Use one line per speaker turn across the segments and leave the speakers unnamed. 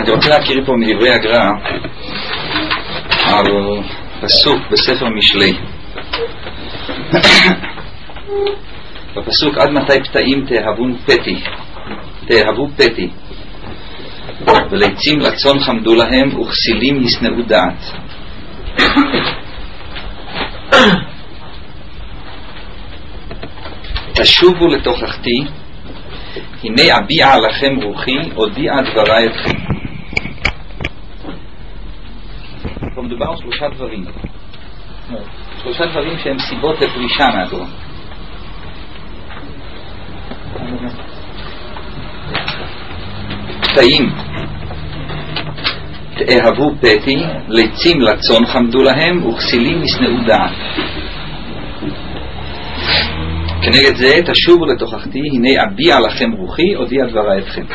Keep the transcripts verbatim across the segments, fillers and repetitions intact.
אני רוצה להכיר פה מדברי הגר"א על פסוק בספר משלי. בפסוק עד מתי פתאים תאהבון פתי, תאהבו פתי, וליצים לצון חמדו להם וכסילים ישנאו דעת. תשובו לתוכחתי, הנה אביעה לכם רוחי, הודיעה דברי אתכם. פה מדובר על שלושה דברים, שלושה דברים שהם סיבות לפרישה מהתורה. פתאים תאהבו פתי, ליצים לצון חמדו להם וכסילים ישנאו דעת. כנגד זה תשובו לתוכחתי, הנה אביע לכם רוחי, הודיע דברי אתכם.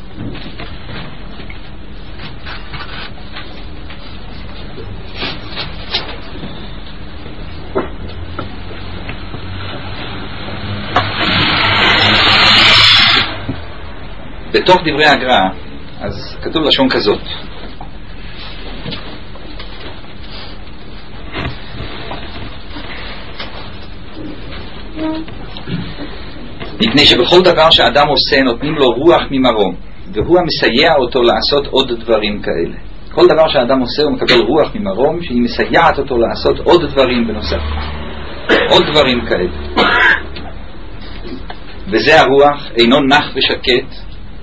בתוך דברי הגר"א אז כתוב לשון כזאת: מפני שבכל דבר שאדם עושה נותנים לו רוח ממרום, והוא המסייע אותו לעשות עוד דברים כאלה. כל דבר שאדם עושה הוא מקבל רוח ממרום שהיא מסייעת אותו לעשות עוד דברים בנוסף, עוד דברים כאלה. וזה הרוח אינו נח ושקט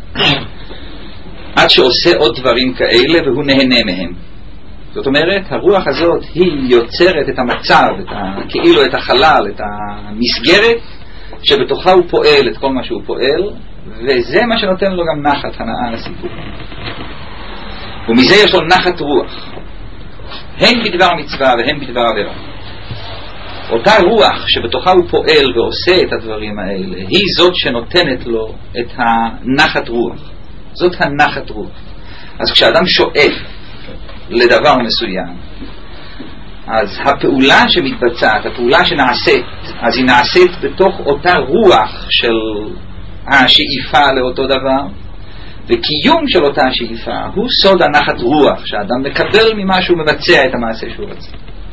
עד שעושה עוד דברים כאלה והוא נהנה מהם. זאת אומרת, הרוח הזאת היא יוצרת את המצב, את ה, כאילו את החלל, את המסגרת שבתוכה הוא פועל את כל מה שהוא פועל, וזה מה שנותן לו גם נחת, הנאה לסיפור. ומזה יש לו נחת רוח, הן בדבר מצווה והן בדבר עבירה. אותה רוח שבתוכה הוא פועל ועושה את הדברים האלה, היא זאת שנותנת לו את הנחת רוח. זאת הנחת רוח. אז כשאדם שואף לדבר מסוים, אז הפעולה שמתבצעת, הפעולה שנעשית, אז היא נעשית בתוך אותה רוח של השאיפה לאותו דבר, וקיום של אותה השאיפה הוא סוד הנחת רוח, שהאדם מקבל ממה שהוא מבצע את המעשה שהוא רוצה.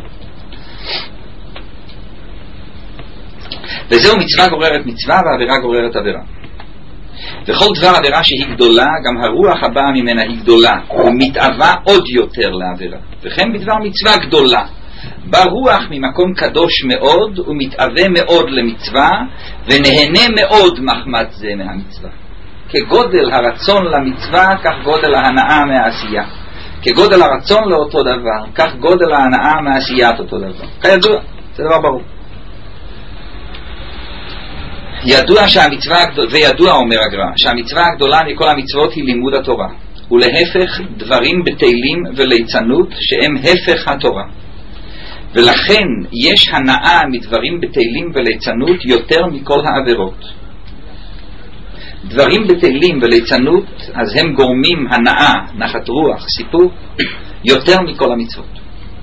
וזהו מצווה גוררת מצווה ועבירה גוררת עבירה. וכל דבר עבירה שהיא גדולה, גם הרוח הבאה ממנה היא גדולה, ומתאווה עוד יותר לעבירה. וכן בדבר מצווה גדולה, ברוח ממקום קדוש מאוד, ומתאווה מאוד למצווה, ונהנה מאוד מחמת זה מהמצווה. כגודל הרצון למצווה, כך גודל ההנאה מהעשייה. כגודל הרצון לאותו דבר, כך גודל ההנאה מעשיית אותו דבר. כידוע, זה דבר ברור. ידוע שהמצווה הגדולה, וידוע אומר הגר"א, שהמצווה הגדולה מכל המצוות היא לימוד התורה, ולהפך דברים בטלים וליצנות שהם הפך התורה. ולכן יש הנאה מדברים בטלים וליצנות יותר מכל העבירות. דברים בטלים וליצנות, אז הם גורמים הנאה, נחת רוח, סיפוק, יותר מכל המצוות.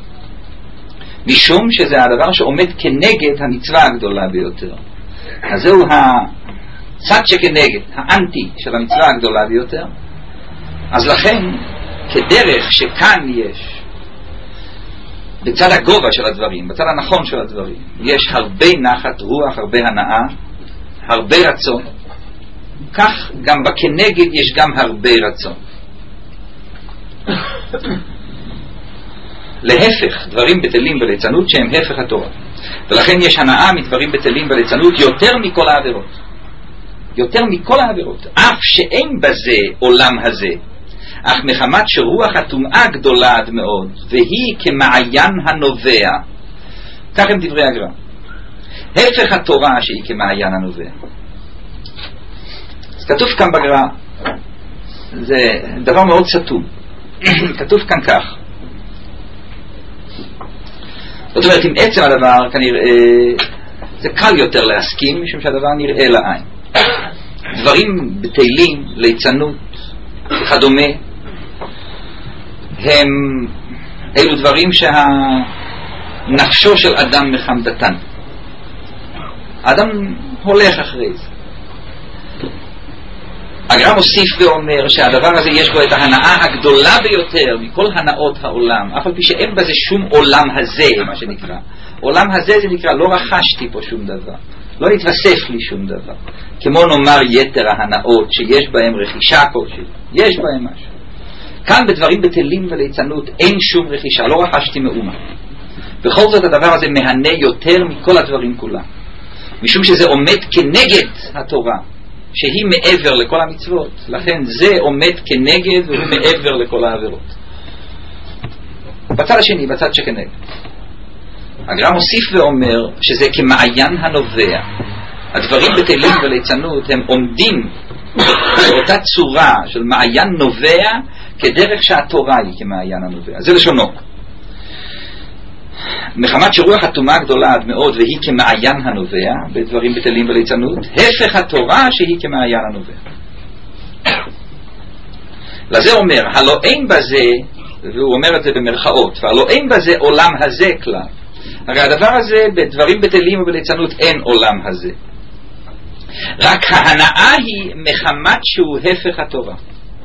משום שזה הדבר שעומד כנגד המצווה הגדולה ביותר. אז זהו הצד שכנגד, האנטי של המצווה הגדולה ביותר. אז לכן, כדרך שכאן יש, בצד הגובה של הדברים, בצד הנכון של הדברים, יש הרבה נחת רוח, הרבה הנאה, הרבה רצון, כך גם בכנגד יש גם הרבה רצון. להפך, דברים בטלים וליצנות שהם הפך התורה. ולכן יש הנאה מדברים בטלים וליצנות יותר מכל העבירות. יותר מכל העבירות. אף שאין בזה עולם הזה, אך מחמת שרוח הטומאה גדולה עד מאוד, והיא כמעיין הנובע. כך הם דברי הגר"א. הפך התורה שהיא כמעיין הנובע. אז כתוב כאן בגר"א, זה דבר מאוד סתום. כתוב כאן כך. זאת אומרת, עם עצם הדבר כנראה זה קל יותר להסכים, משום שהדבר נראה לעין. דברים בטלים, ליצנות וכדומה, הם אלו דברים שהנפשו של אדם מחמדתן. האדם הולך אחרי זה. הגר"א מוסיף ואומר שהדבר הזה יש בו את ההנאה הגדולה ביותר מכל הנאות העולם, אף על פי שאין בזה שום עולם הזה, מה שנקרא. עולם הזה זה נקרא, לא רכשתי פה שום דבר, לא התווסף לי שום דבר. כמו נאמר יתר ההנאות שיש בהם רכישה כלשהי, יש בהם משהו. כאן בדברים בטלים וליצנות אין שום רכישה, לא רכשתי מאומה. בכל זאת הדבר הזה מהנה יותר מכל הדברים כולם, משום שזה עומד כנגד התורה, שהיא מעבר לכל המצוות. לכן זה עומד כנגד והוא מעבר לכל העבירות. בצד השני, בצד שכנגד, הגר"א מוסיף ואומר שזה כמעיין הנובע. הדברים בטלים וליצנות הם עומדים באותה צורה של מעיין נובע, כדרך שהתורה היא כמעיין הנובע. זה לשונו. מחמת שרוח הטומאה גדולה עד מאוד והיא כמעיין הנובע בדברים בטלים וליצנות, הפך התורה שהיא כמעיין הנובע. לזה אומר, הלא אין בזה, והוא אומר את זה במרכאות, והלא אין בזה עולם הזה כלל. הרי הדבר הזה בדברים בטלים ובליצנות אין עולם הזה, רק ההנאה היא מחמת שהוא הפך התורה.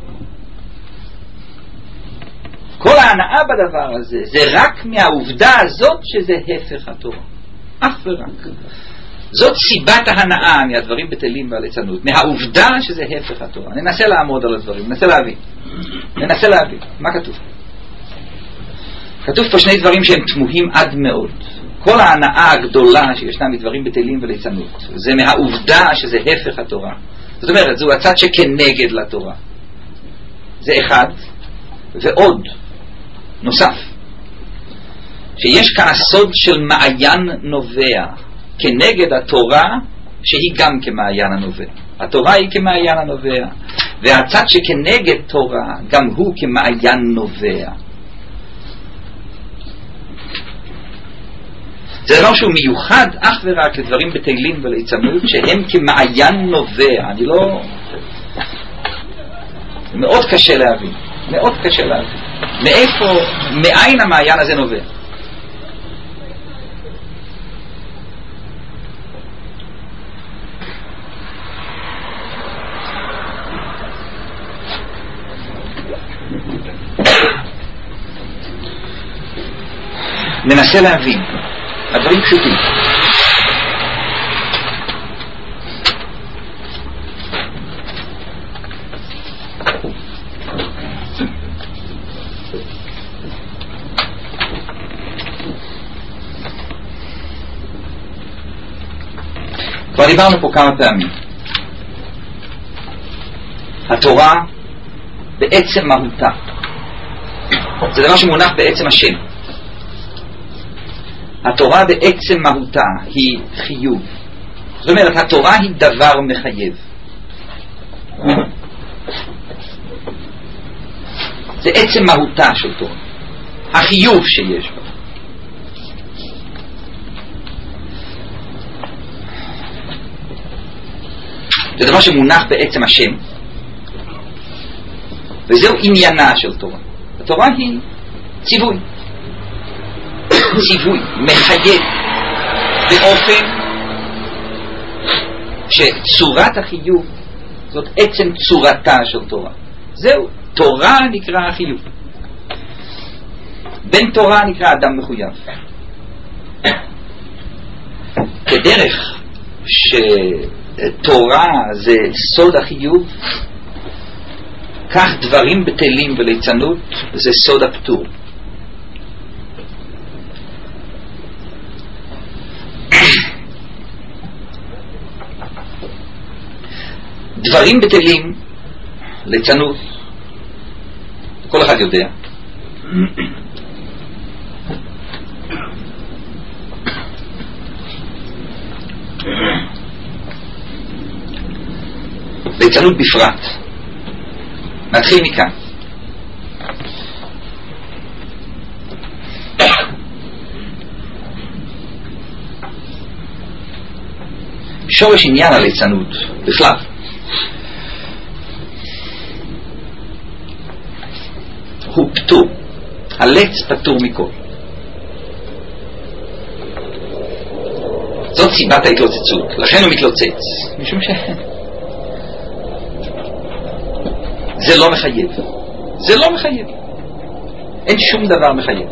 כל ההנאה בדבר הזה זה רק מהעובדה הזאת שזה הפך התורה, אך ורק. זאת סיבת ההנאה מהדברים בטלים והליצנות, מהעובדה שזה הפך התורה. ננסה לעמוד על הדברים, ננסה להבין ננסה להבין מה כתוב. כתוב פה שני דברים שהם תמוהים עד מאוד. כל ההנאה הגדולה שישנה מדברים בטלים וליצנות זה מהעובדה שזה הפך התורה. זאת אומרת, זו הצד שכנגד לתורה. זה אחד. ועוד נוסף, שיש כאן הסוד של מעיין נובע כנגד התורה, שהיא גם כמעיין הנובע. התורה היא כמעיין הנובע, והצד שכנגד תורה גם הוא כמעיין נובע. זה דבר שהוא מיוחד אך ורק לדברים בטלים וליצנות, שהם כמעיין נובע. אני לא... מאוד קשה להבין, מאוד קשה להבין מאיפה, מאין המעיין הזה נובע. ננסה להבין, הדברים פשוטים. כבר דיברנו פה כמה פעמים. התורה בעצם מהותה זה דבר שמונח בעצם השם. התורה בעצם מהותה היא חיוב. זאת אומרת, התורה היא דבר מחייב. זה עצם מהותה של תורה, החיוב שיש בה. זה דבר שמונח בעצם השם, וזהו עניינה של תורה. התורה היא ציווי, ציווי מחייב, באופן שצורת החיוב זאת עצם צורתה של תורה. זהו, תורה נקרא החיוב. בן תורה נקרא אדם מחויב. כדרך שתורה זה סוד החיוב, כך דברים בטלים וליצנות זה סוד הפטור. דברים בטלים, ליצנות, כל אחד יודע. ליצנות בפרט. נתחיל מכאן. שורש עניין הליצנות בכלל הוא פטור. הלץ פטור מכל. זאת סיבת ההתלוצצות. לכן הוא מתלוצץ, משום ש... זה לא מחייב. זה לא מחייב. אין שום דבר מחייב.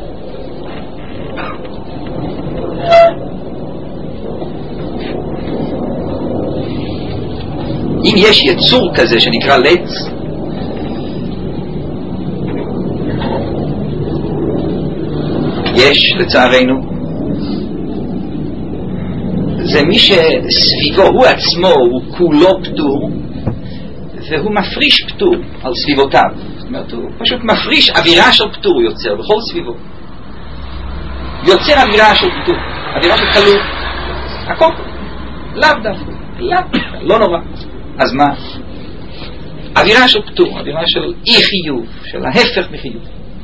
אם יש יצור כזה שנקרא לץ, יש לצערנו, זה מי שסביבו, הוא עצמו, הוא כולו פטור, והוא מפריש פטור על סביבותיו. זאת אומרת, הוא פשוט מפריש אווירה של פטור, יוצר בכל סביבו. יוצר אווירה של פטור, אווירה של כלוא. הכל, לאו דווקא, לאו, לא נורא. אז מה? אווירה של פטור, אווירה של אי חיוב, של ההפך מחיוב.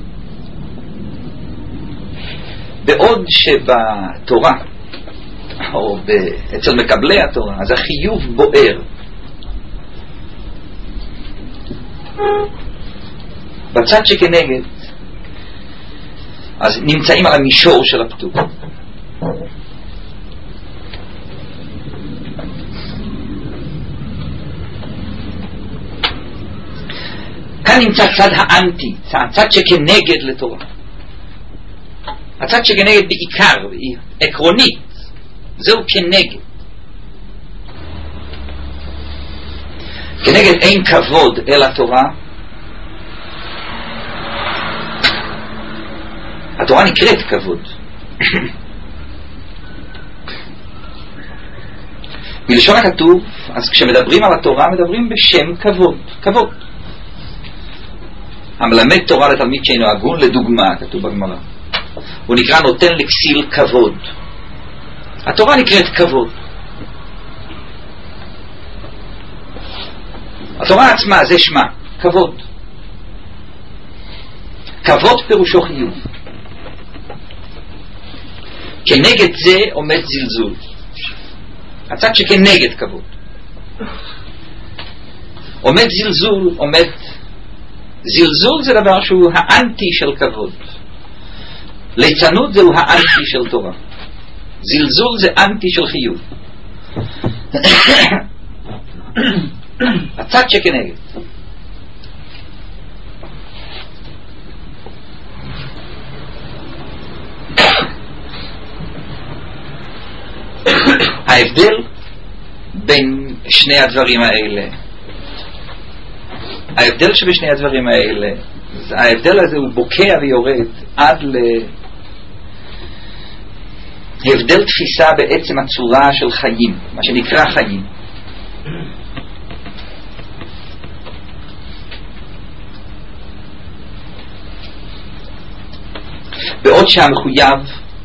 בעוד שבתורה, או אצל מקבלי התורה, אז החיוב בוער. בצד שכנגד, אז נמצאים על המישור של הפטור. כאן נמצא צד האנטי, הצד שכנגד לתורה. הצד שכנגד בעיקר, עקרונית, זהו כנגד. כנגד אין כבוד אל התורה. התורה נקראת כבוד. בלשון הכתוב, אז כשמדברים על התורה מדברים בשם כבוד, כבוד. המלמד תורה לתלמיד שאינו הגון, לדוגמה, כתוב בגמרא, הוא נקרא נותן לכסיל כבוד. התורה נקראת כבוד. התורה עצמה זה שמה, כבוד. כבוד פירושו חיוב. כנגד זה עומד זלזול, הצד שכנגד כבוד. עומד זלזול, עומד זלזול זה דבר שהוא האנטי של כבוד. ליצנות זהו האנטי של תורה. זלזול זה אנטי של חיוב. הצד שכנגד. ההבדל בין שני הדברים האלה, ההבדל שבשני הדברים האלה, ההבדל הזה הוא בוקע ויורד עד להבדל תפיסה בעצם הצורה של חיים, מה שנקרא חיים. בעוד שהמחויב,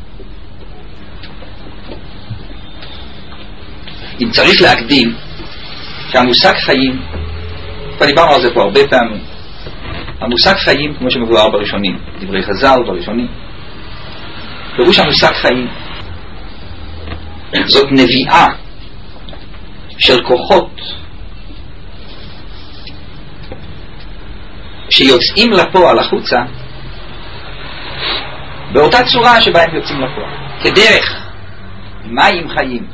אם צריך להקדים שהמושג חיים, כבר דיברנו על זה פה הרבה פעמים, המושג חיים כמו שמבואר בראשונים, דברי חז"ל בראשונים, פירוש המושג חיים זאת נביאה של כוחות שיוצאים לפועל החוצה באותה צורה שבה הם יוצאים לפועל, כדרך מים חיים.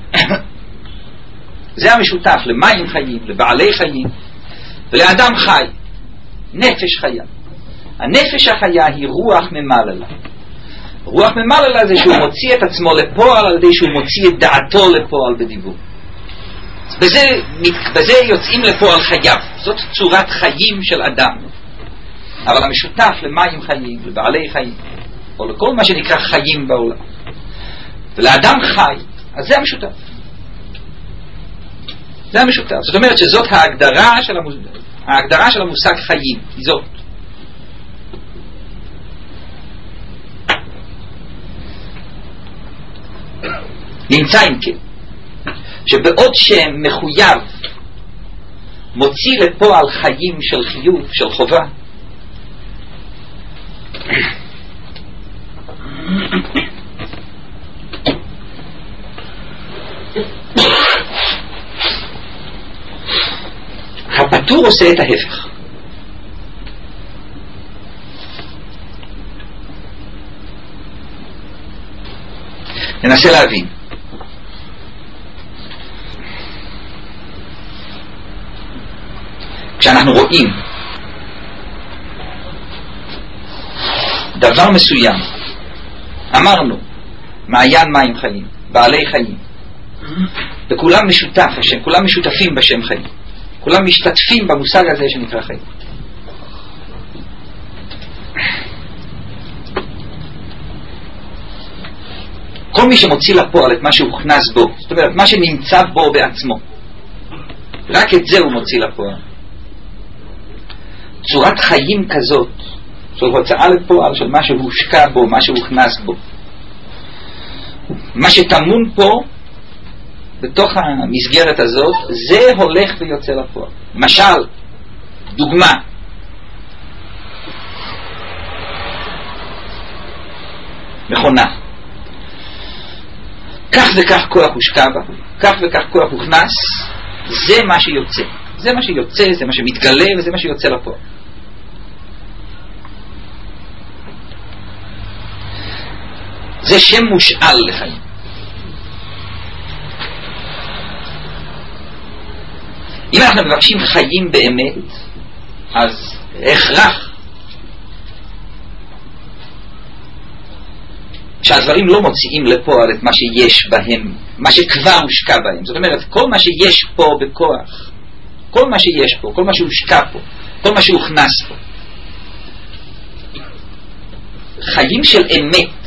זה המשותף למים חיים, לבעלי חיים ולאדם חי, נפש חיה. הנפש החיה היא רוח ממללה. רוח ממללה זה שהוא מוציא את עצמו לפועל על ידי שהוא מוציא את דעתו לפועל בדיבור. בזה, בזה יוצאים לפועל חייו. זאת צורת חיים של אדם. אבל המשותף למים חיים, לבעלי חיים, או לכל מה שנקרא חיים בעולם, ולאדם חי, אז זה המשותף. זה המשותף. זאת אומרת שזאת ההגדרה של המושג, ההגדרה של המושג חיים, היא זאת. נמצא אם כן, שבעוד שמחויב מוציא לפועל חיים של חיוב, של חובה, הפטור עושה את ההפך. ננסה להבין. כשאנחנו רואים דבר מסוים. אמרנו, מעיין מים חיים, בעלי חיים. וכולם משותף השם, כולם משותפים בשם חיים. כולם משתתפים במושג הזה שנקרא חיים. כל מי שמוציא לפועל את מה שהוכנס בו, זאת אומרת, מה שנמצא בו בעצמו, רק את זה הוא מוציא לפועל. צורת חיים כזאת, זאת הוצאה לפועל של מה שהושקע בו, מה שהוכנס בו. מה שטמון פה, בתוך המסגרת הזאת, זה הולך ויוצא לפועל. משל, דוגמה, מכונה. כך וכך כוח הושקע בה, כך וכך כוח הוכנס, זה מה שיוצא. זה מה שיוצא, זה מה שמתגלה, וזה מה שיוצא לפועל. זה שם מושאל לחיים. אם אנחנו מבקשים חיים באמת, אז הכרח שהדברים לא מוציאים לפועל את מה שיש בהם, מה שכבר הושקע בהם. זאת אומרת, כל מה שיש פה בכוח, כל מה שיש פה, כל מה שהושקע פה, כל מה שהוכנס פה, חיים של אמת,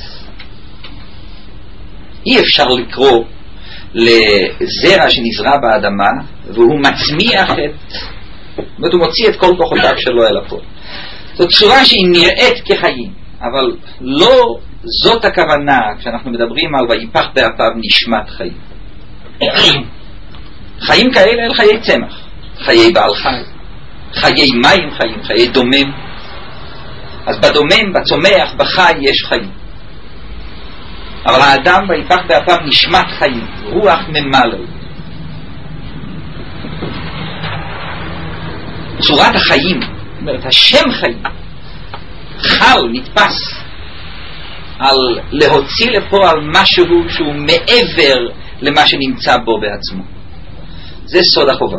אי אפשר לקרוא לזרע שנזרע באדמה והוא מצמיח את, זאת אומרת, הוא מוציא את כל כוחותיו שלו אל הפועל. זאת צורה שהיא נראית כחיים, אבל לא זאת הכוונה כשאנחנו מדברים על ויפח באפיו נשמת חיים. חיים כאלה אל חיי צמח, חיי בעל חי, חיי מים חיים, חיי דומם. אז בדומם, בצומח, בחי יש חיים. אבל האדם ויפח באפיו נשמת חיים, רוח ממלא. צורת החיים, זאת אומרת, השם חיים, חל, נתפס על להוציא לפועל משהו שהוא מעבר למה שנמצא בו בעצמו. זה סוד החובה.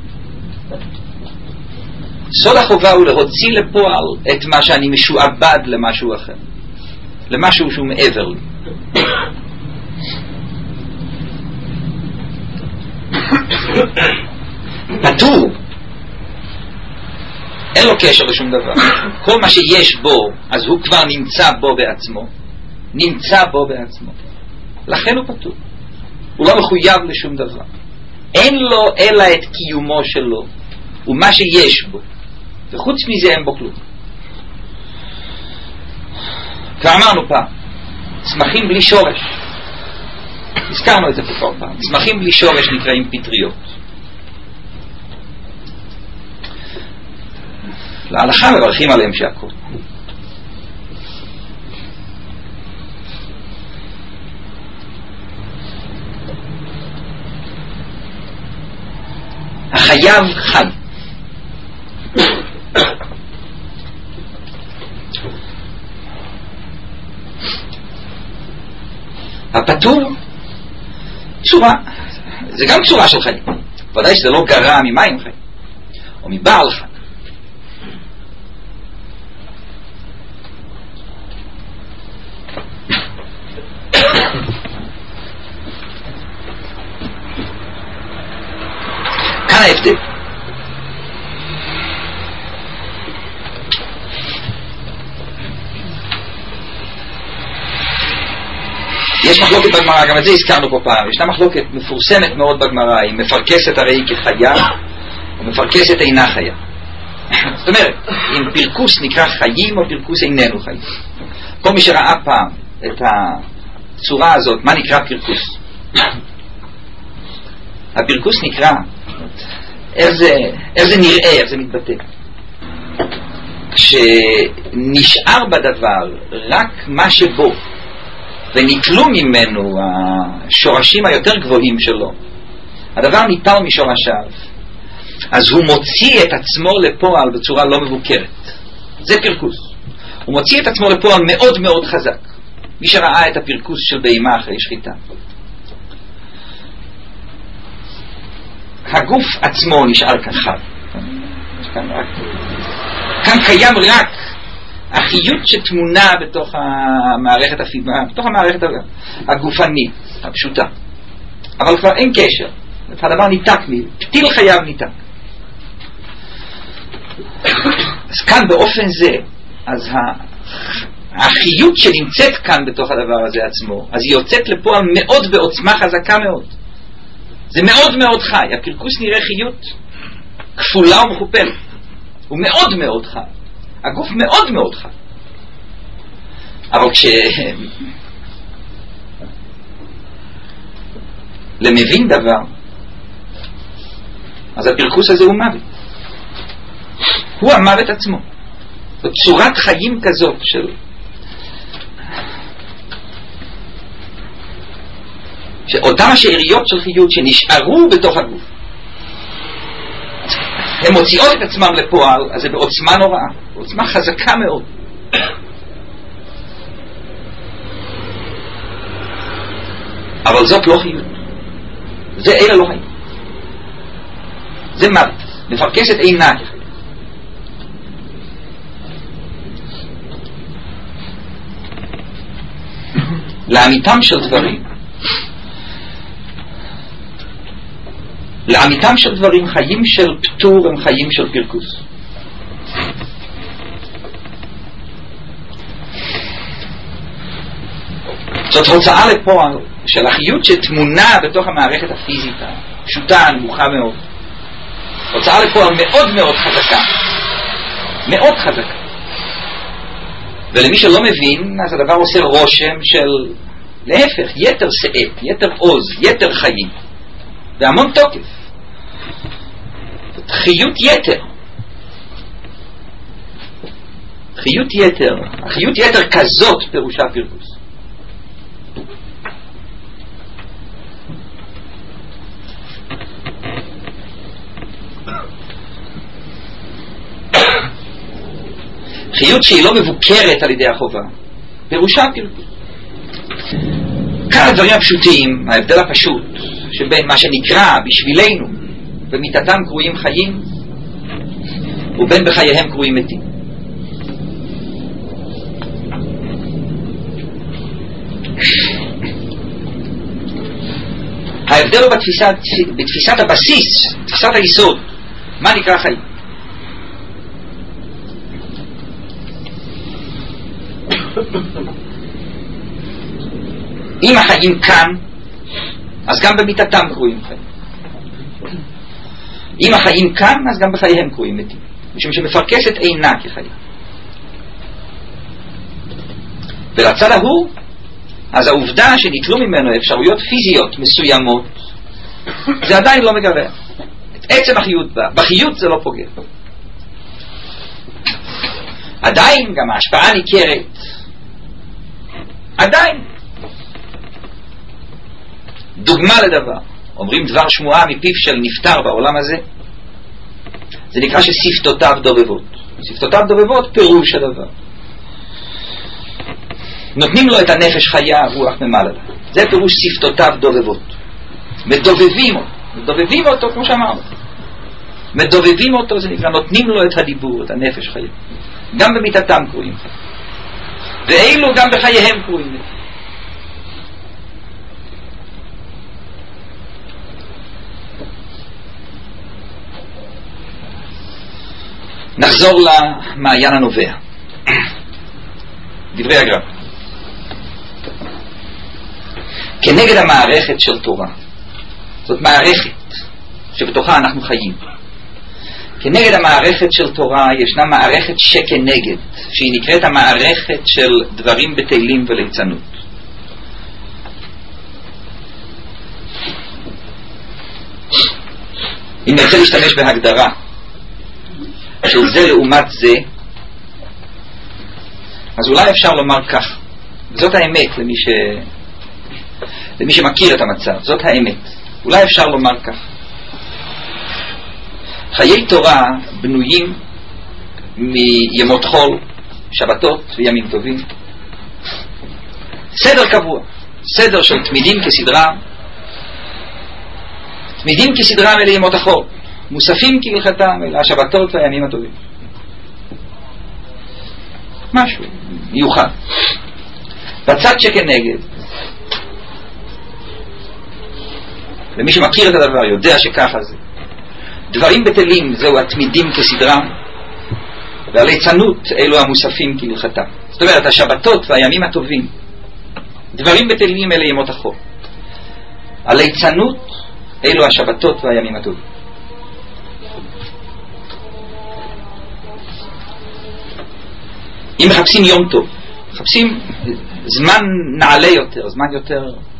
סוד החובה הוא להוציא לפועל את מה שאני משועבד למשהו אחר, למשהו שהוא מעבר לי. פטור, אין לו קשר לשום דבר. כל מה שיש בו, אז הוא כבר נמצא בו בעצמו, נמצא בו בעצמו, לכן הוא פטור. הוא לא מחויב לשום דבר, אין לו אלא את קיומו שלו ומה שיש בו, וחוץ מזה אין בו כלום. כבר אמרנו פעם, צמחים בלי שורש, הזכרנו את זה כבר פעם, צמחים בלי שורש נקראים פטריות. להלכה מברכים עליהם שהכל. החייב חי. הפטור צורה, זה גם צורה של חיים, ודאי שזה לא גרע ממים חיים או מבעל חיים. כאן ההבדל. יש מחלוקת בגמרא, גם את זה הזכרנו פה פעם. ישנה מחלוקת מפורסמת מאוד בגמרא, היא מפרקסת הרי כחיה או מפרקסת אינה חיה. זאת אומרת, אם פרקוס נקרא חיים או פרקוס איננו חיים. כל מי שראה פעם את הצורה הזאת, מה נקרא פרקוס? הפרקוס נקרא, איך זה, איך זה נראה, איך זה מתבטא. כשנשאר בדבר רק מה שבו ונטלו ממנו השורשים היותר גבוהים שלו, הדבר ניטל משורשיו, אז הוא מוציא את עצמו לפועל בצורה לא מבוקרת. זה פרקוס. הוא מוציא את עצמו לפועל מאוד מאוד חזק. מי שראה את הפרקוס של בהמה אחרי שחיטה, הגוף עצמו נשאר כאן חי. כאן, כאן קיים רק החיות שתמונה בתוך המערכת הפיזית, בתוך המערכת הגופנית הפשוטה, אבל כבר אין קשר, הדבר ניתק, פתיל חייו ניתק. אז כאן באופן זה, אז החיות שנמצאת כאן בתוך הדבר הזה עצמו, אז היא יוצאת לפועל מאוד בעוצמה חזקה מאוד. זה מאוד מאוד חי. הפרקוס נראה חיות כפולה ומכופלת, הוא מאוד מאוד חי, הגוף מאוד מאוד חי. אבל כש למבין דבר, אז הפרקוס הזה הוא מוות, הוא המוות עצמו. זאת צורת חיים כזאת של שאותם השאריות של חיות שנשארו בתוך הגוף, הן מוציאות את עצמם לפועל, אז זה בעוצמה נוראה, בעוצמה חזקה מאוד. אבל זאת לא חיות, זה אלה לא חיים, זה מוות, מפרקסת עינה. לאמיתם של דברים, לאמיתם של דברים, חיים של פטור הם חיים של פרקוס. זאת הוצאה לפועל של החיות שתמונה בתוך המערכת הפיזית הפשוטה, הנמוכה מאוד. הוצאה לפועל מאוד מאוד חזקה, מאוד חזקה. ולמי שלא מבין, אז הדבר עושה רושם של להפך, יתר שאת, יתר עוז, יתר חיים, והמון תוקף, חיות יתר, חיות יתר, החיות יתר כזאת פירושה פרקוס. חיות שהיא לא מבוקרת על ידי החובה, פירושה פרקוס. כאן הדברים הפשוטים, ההבדל הפשוט שבין מה שנקרא בשבילנו במיתתם קרויים חיים ובין בחייהם קרויים מתים. ההבדל הוא בתפיסת, בתפיסת הבסיס, תפיסת היסוד, מה נקרא חיים. אם החיים כאן, אז גם במיתתם קרויים חיים. אם החיים כאן, אז גם בחייהם קרויים מתים, משום שמפרקסת עינה כחיים. ולצד ההוא, אז העובדה שניטלו ממנו אפשרויות פיזיות מסוימות, זה עדיין לא מגרע את עצם החיות בה. בחיות זה לא פוגע. עדיין גם ההשפעה ניכרת, עדיין. דוגמה לדבר, אומרים דבר שמועה מפיו של נפטר בעולם הזה, זה נקרא ששפתותיו דובבות. שפתותיו דובבות פירוש הדבר, נותנים לו את הנפש חיה, רוח ממעלה, זה פירוש שפתותיו דובבות. מדובבים אותו, מדובבים אותו כמו שאמרנו, מדובבים אותו, זה נקרא נותנים לו את הדיבור, את הנפש חיה. גם במיתתם קרויים חיים, ואילו גם בחייהם קרויים. נחזור למעיין הנובע. דברי הגר"א. כנגד המערכת של תורה, זאת מערכת שבתוכה אנחנו חיים, כנגד המערכת של תורה ישנה מערכת שכנגד, שהיא נקראת המערכת של דברים בטלים וליצנות. אם נרצה להשתמש בהגדרה של זה לעומת זה, אז אולי אפשר לומר כך, זאת האמת למי, ש... למי שמכיר את המצב, זאת האמת. אולי אפשר לומר כך, חיי תורה בנויים מימות חול, שבתות וימים טובים, סדר קבוע, סדר של תמידים כסדרה, תמידים כסדרה אלה ימות החול, מוספים כהלכתם אלה השבתות והימים הטובים. משהו מיוחד. בצד שכנגד, ומי שמכיר את הדבר יודע שככה זה, דברים בטלים זהו התמידים כסדרם, והליצנות אלו המוספים כהלכתם. זאת אומרת, השבתות והימים הטובים, דברים בטלים אלה ימות החול. הליצנות אלו השבתות והימים הטובים. אם מחפשים יום טוב, מחפשים זמן נעלה יותר, זמן יותר,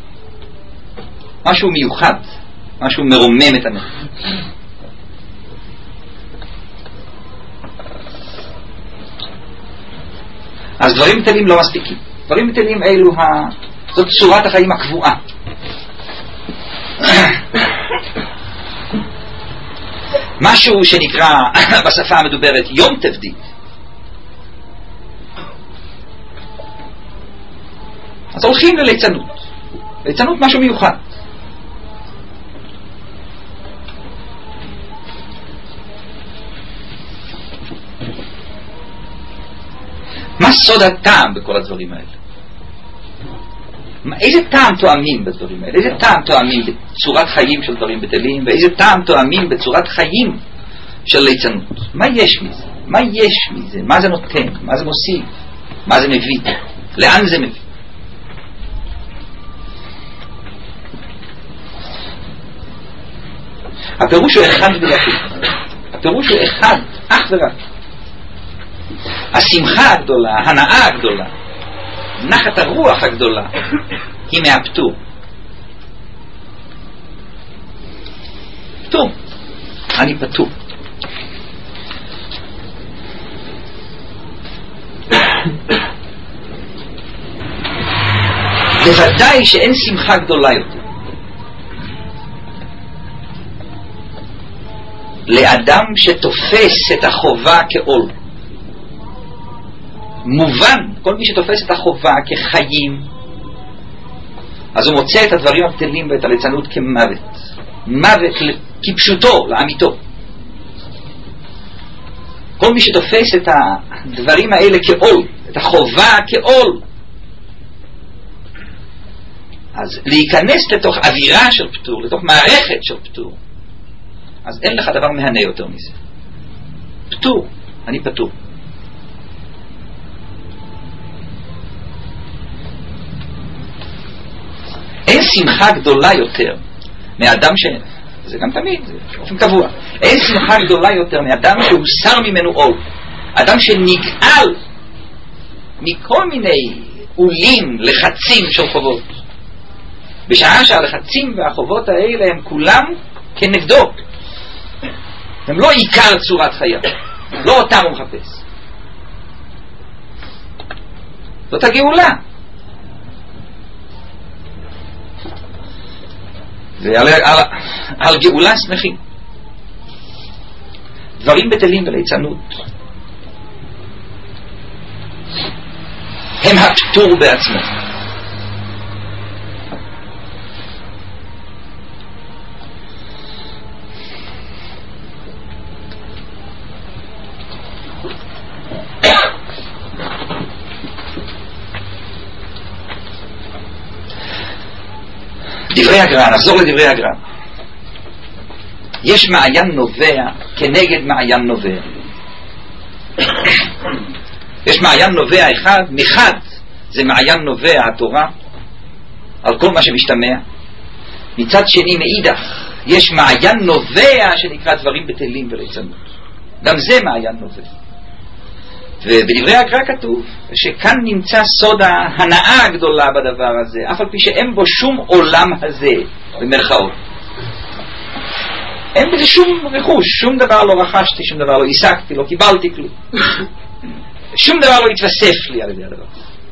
משהו מיוחד, משהו מרומם את הנפש. אז דברים בטלים לא מספיקים. דברים בטלים אלו, ה... זאת צורת החיים הקבועה. משהו שנקרא בשפה המדוברת יום תבדית, אז הולכים לליצנות. ליצנות משהו מיוחד. מה סוד הטעם בכל הדברים האלה? איזה טעם תואמים בדברים האלה? איזה טעם תואמים בצורת חיים של דברים בטלים, ואיזה טעם תואמים בצורת חיים של ליצנות? מה יש מזה? מה יש מזה? מה זה נותן? מה זה מוסיף? מה זה מביא? לאן זה מביא? הפירוש הוא אחד ויחיד. הפירוש הוא אחד, אך ורק. השמחה הגדולה, ההנאה הגדולה, נחת הרוח הגדולה, היא מהפטור. פטור. אני פטור. בוודאי שאין שמחה גדולה יותר לאדם שתופס את החובה כעול. מובן, כל מי שתופס את החובה כחיים, אז הוא מוצא את הדברים הבטלים ואת הליצנות כמוות. מוות כפשוטו, לאמיתו. כל מי שתופס את הדברים האלה כעול, את החובה כעול, אז להיכנס לתוך אווירה של פטור, לתוך מערכת של פטור, אז אין לך דבר מהנה יותר מזה. פטור, אני פטור. אין שמחה גדולה יותר מאדם ש... זה גם תמיד, זה באופן קבוע. אין שמחה גדולה יותר מאדם שהוסר ממנו עול. אדם שנגאל מכל מיני עולים, לחצים של חובות. בשעה שהלחצים והחובות האלה הם כולם כנגדו. הם לא עיקר צורת חייו. לא אותם הוא מחפש. זאת הגאולה. ועל על, על גאולה שמחים. דברים בטלים וליצנות הם הפטור בעצמו. דברי הגר"א, נחזור לדברי הגר"א. יש מעיין נובע כנגד מעיין נובע. יש מעיין נובע אחד, מחד זה מעיין נובע התורה, על כל מה שמשתמע. מצד שני מאידך יש מעיין נובע שנקרא דברים בטלים וליצנות. גם זה מעיין נובע. ובדברי הגר"א כתוב שכאן נמצא סוד ההנאה הגדולה בדבר הזה, אף על פי שאין בו שום עולם הזה, במרכאות. אין בזה שום רכוש, שום דבר לא רכשתי, שום דבר לא עסקתי, לא קיבלתי כלום. שום דבר לא התווסף לי על ידי הדבר.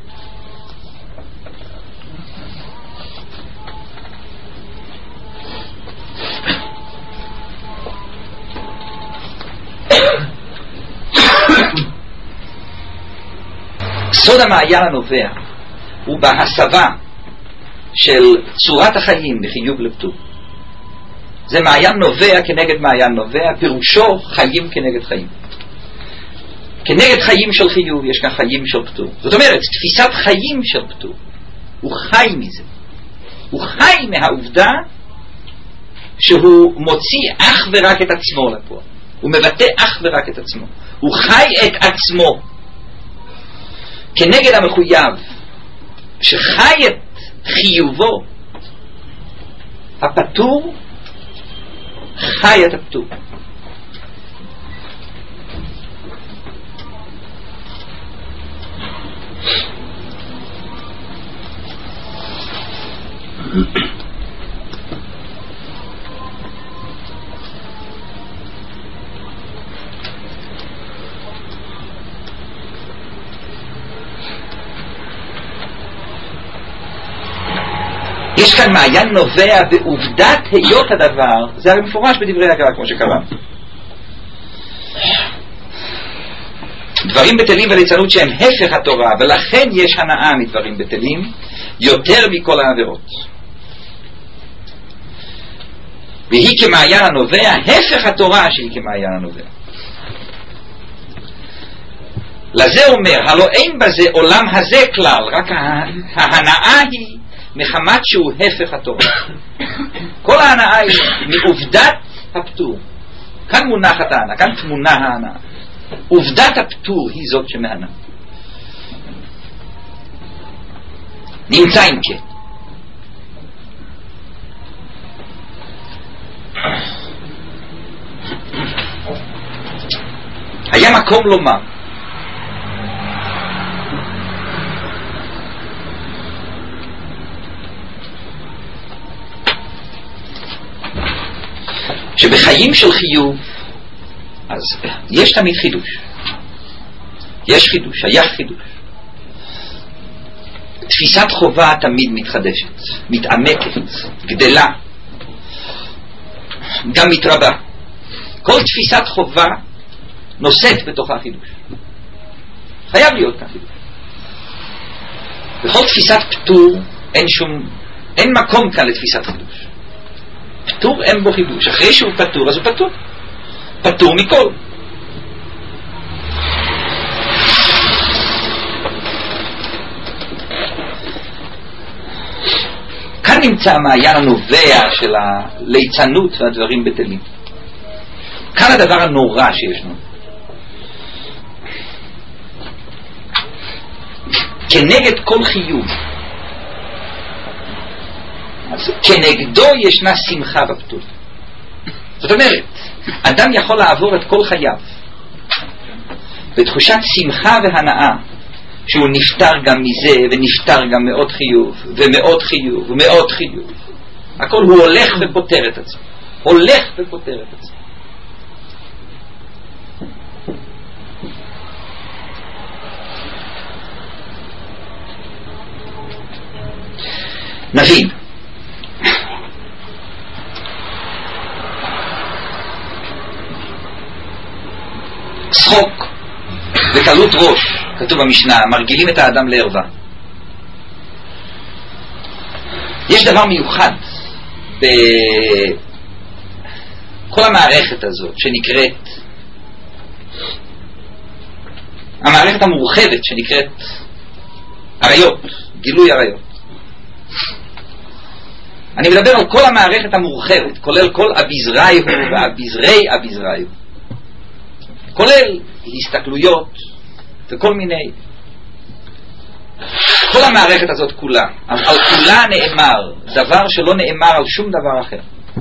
סוד המעיין הנובע הוא בהסבה של צורת החיים מחיוב לפטור. זה מעיין נובע כנגד מעיין נובע, פירושו חיים כנגד חיים. כנגד חיים של חיוב יש כאן חיים של פטור. זאת אומרת, תפיסת חיים של פטור, הוא חי מזה. הוא חי מהעובדה שהוא מוציא אך ורק את עצמו לפועל. הוא מבטא אך ורק את עצמו. הוא חי את עצמו. כנגד המחויב שחי את חיובו, הפטור חי את הפטור. יש כאן מעיין נובע בעובדת היות הדבר, זה הרי מפורש בדברי הגר"א כמו שקראנו. דברים בטלים וליצנות שהם הפך התורה, ולכן יש הנאה מדברים בטלים יותר מכל העבירות. והיא כמעיין הנובע, הפך התורה שהיא כמעיין הנובע. לזה אומר, הלא אין בזה עולם הזה כלל, רק ההנאה היא מחמת שהוא הפך התורה. כל ההנאה היא מעובדת הפטור. כאן מונחת ההנאה, כאן תמונה ההנאה. עובדת הפטור היא זאת שמהנה. נמצא אם כן. היה מקום לומר שבחיים של חיוב אז יש תמיד חידוש. יש חידוש, היה חידוש. תפיסת חובה תמיד מתחדשת, מתעמקת, גדלה, גם מתרבה. כל תפיסת חובה נושאת בתוכה חידוש. חייב להיות כאן חידוש. בכל תפיסת פטור אין שום, אין מקום כאן לתפיסת חידוש. פטור אין בו חידוש. אחרי שהוא פטור אז הוא פטור. פטור מכל. כאן נמצא המעיין הנובע של הליצנות והדברים בטלים. כאן הדבר הנורא שישנו. כנגד כל חיוב, אז כנגדו ישנה שמחה בפטור. זאת אומרת, אדם יכול לעבור את כל חייו בתחושת שמחה והנאה שהוא נפטר גם מזה ונפטר גם מאוד חיוב ומאוד חיוב ומאוד חיוב. הכל הוא הולך ופותר את עצמו, הולך ופותר את עצמו. נבין, צחוק וקלות ראש, כתוב במשנה, מרגילים את האדם לערווה. יש דבר מיוחד בכל המערכת הזאת שנקראת, המערכת המורחבת שנקראת עריות, גילוי עריות. אני מדבר על כל המערכת המורחבת, כולל כל אביזרי הוא ואביזרי אביזרי הוא, כולל הסתכלויות וכל מיני, כל המערכת הזאת כולה, על כולה נאמר דבר שלא נאמר על שום דבר אחר.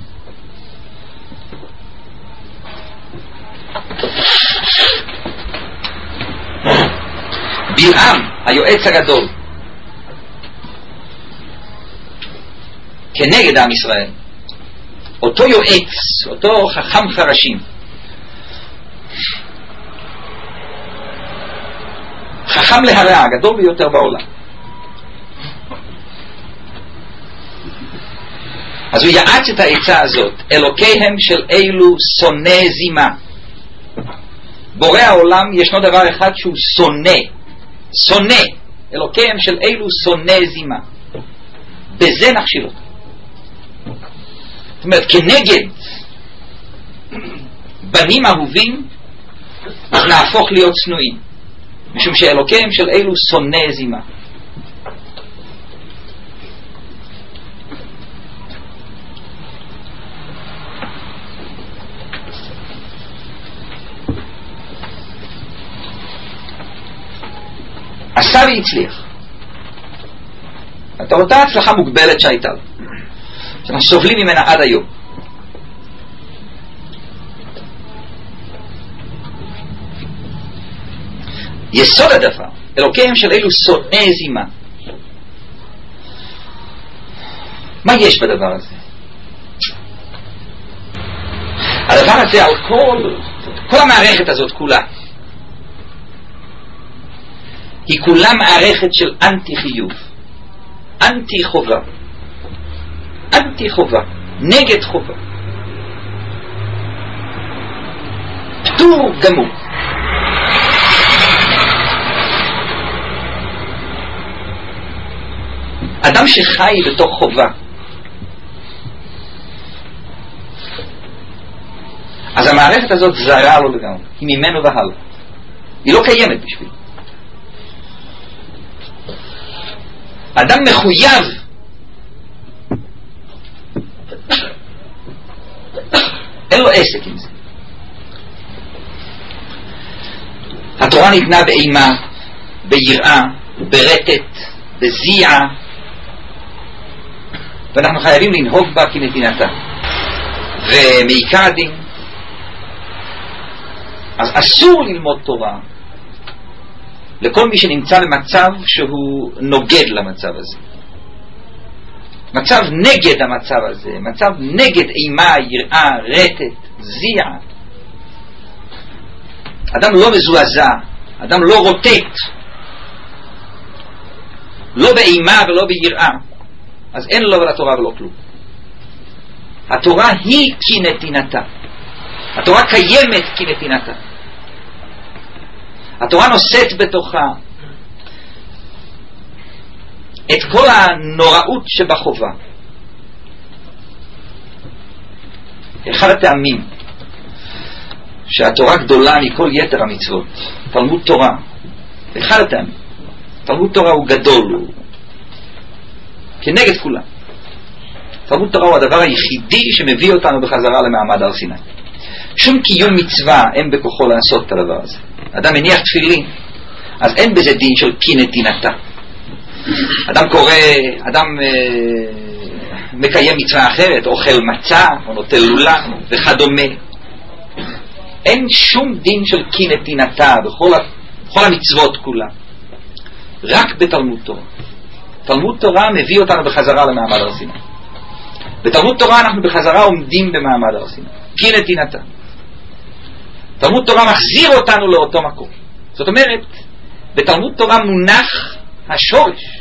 בלעם היועץ הגדול כנגד עם ישראל, אותו יועץ, אותו חכם חרשים, חכם להרע, הגדול ביותר בעולם, אז הוא יעץ את העצה הזאת, אלוקיהם של אילו שונא זימה. בורא העולם ישנו דבר אחד שהוא שונא, שונא, אלוקיהם של אילו שונא זימה, בזה נכשיל אותו. זאת אומרת, כנגד בנים אהובים אז נהפוך להיות צנועים, משום שאלוקיהם של אלו שונא זימה. עשה והצליח. אתה אותה הצלחה מוגבלת שהייתה לו, שאנחנו סובלים ממנה עד היום. יסוד הדבר, אלוקיהם של אלו שונא זימה. מה יש בדבר הזה? הדבר הזה על כל, כל המערכת הזאת כולה, היא כולה מערכת של אנטי חיוב, אנטי חובה, אנטי חובה, נגד חובה, פטור גמור. אדם שחי בתוך חובה, אז המערכת הזאת זרה לו לגמרי, היא ממנו והלאה, היא לא קיימת בשביל. אדם מחויב אין לו עסק עם זה. התורה ניתנה באימה, ביראה, ברטט, בזיעה, ואנחנו חייבים לנהוג בה כנתינתה. ומעיקר הדין, אז אסור ללמוד תורה לכל מי שנמצא במצב שהוא נוגד למצב הזה, מצב נגד המצב הזה, מצב נגד אימה, יראה, רטט, זיעה. אדם לא מזועזע, אדם לא רוטט, לא באימה ולא ביראה, אז אין לו ולתורה ולא כלום. התורה היא כנתינתה, התורה קיימת כנתינתה, התורה נושאת בתוכה את כל הנוראות שבחובה. אחד הטעמים שהתורה גדולה מכל יתר המצוות, תלמוד תורה, אחד הטעמים, תלמוד תורה הוא גדול, הוא כנגד כולם. תלמוד תורה הוא הדבר היחידי שמביא אותנו בחזרה למעמד הר סיני. שום קיום מצווה אין בכוחו לעשות את הדבר הזה. אדם מניח תפילין, אז אין בזה דין של כנתינתה. אדם קורא, אדם אה, מקיים מצווה אחרת, אוכל מצה או נוטל לולן וכדומה, אין שום דין של כנתינתה בכל, בכל המצוות כולה, רק בתלמוד תורה. תלמוד תורה מביא אותנו בחזרה למעמד הר סיני. בתלמוד תורה אנחנו בחזרה עומדים במעמד הר סיני, כנתינתה. תלמוד תורה מחזיר אותנו לאותו מקום. זאת אומרת, בתלמוד תורה מונח השורש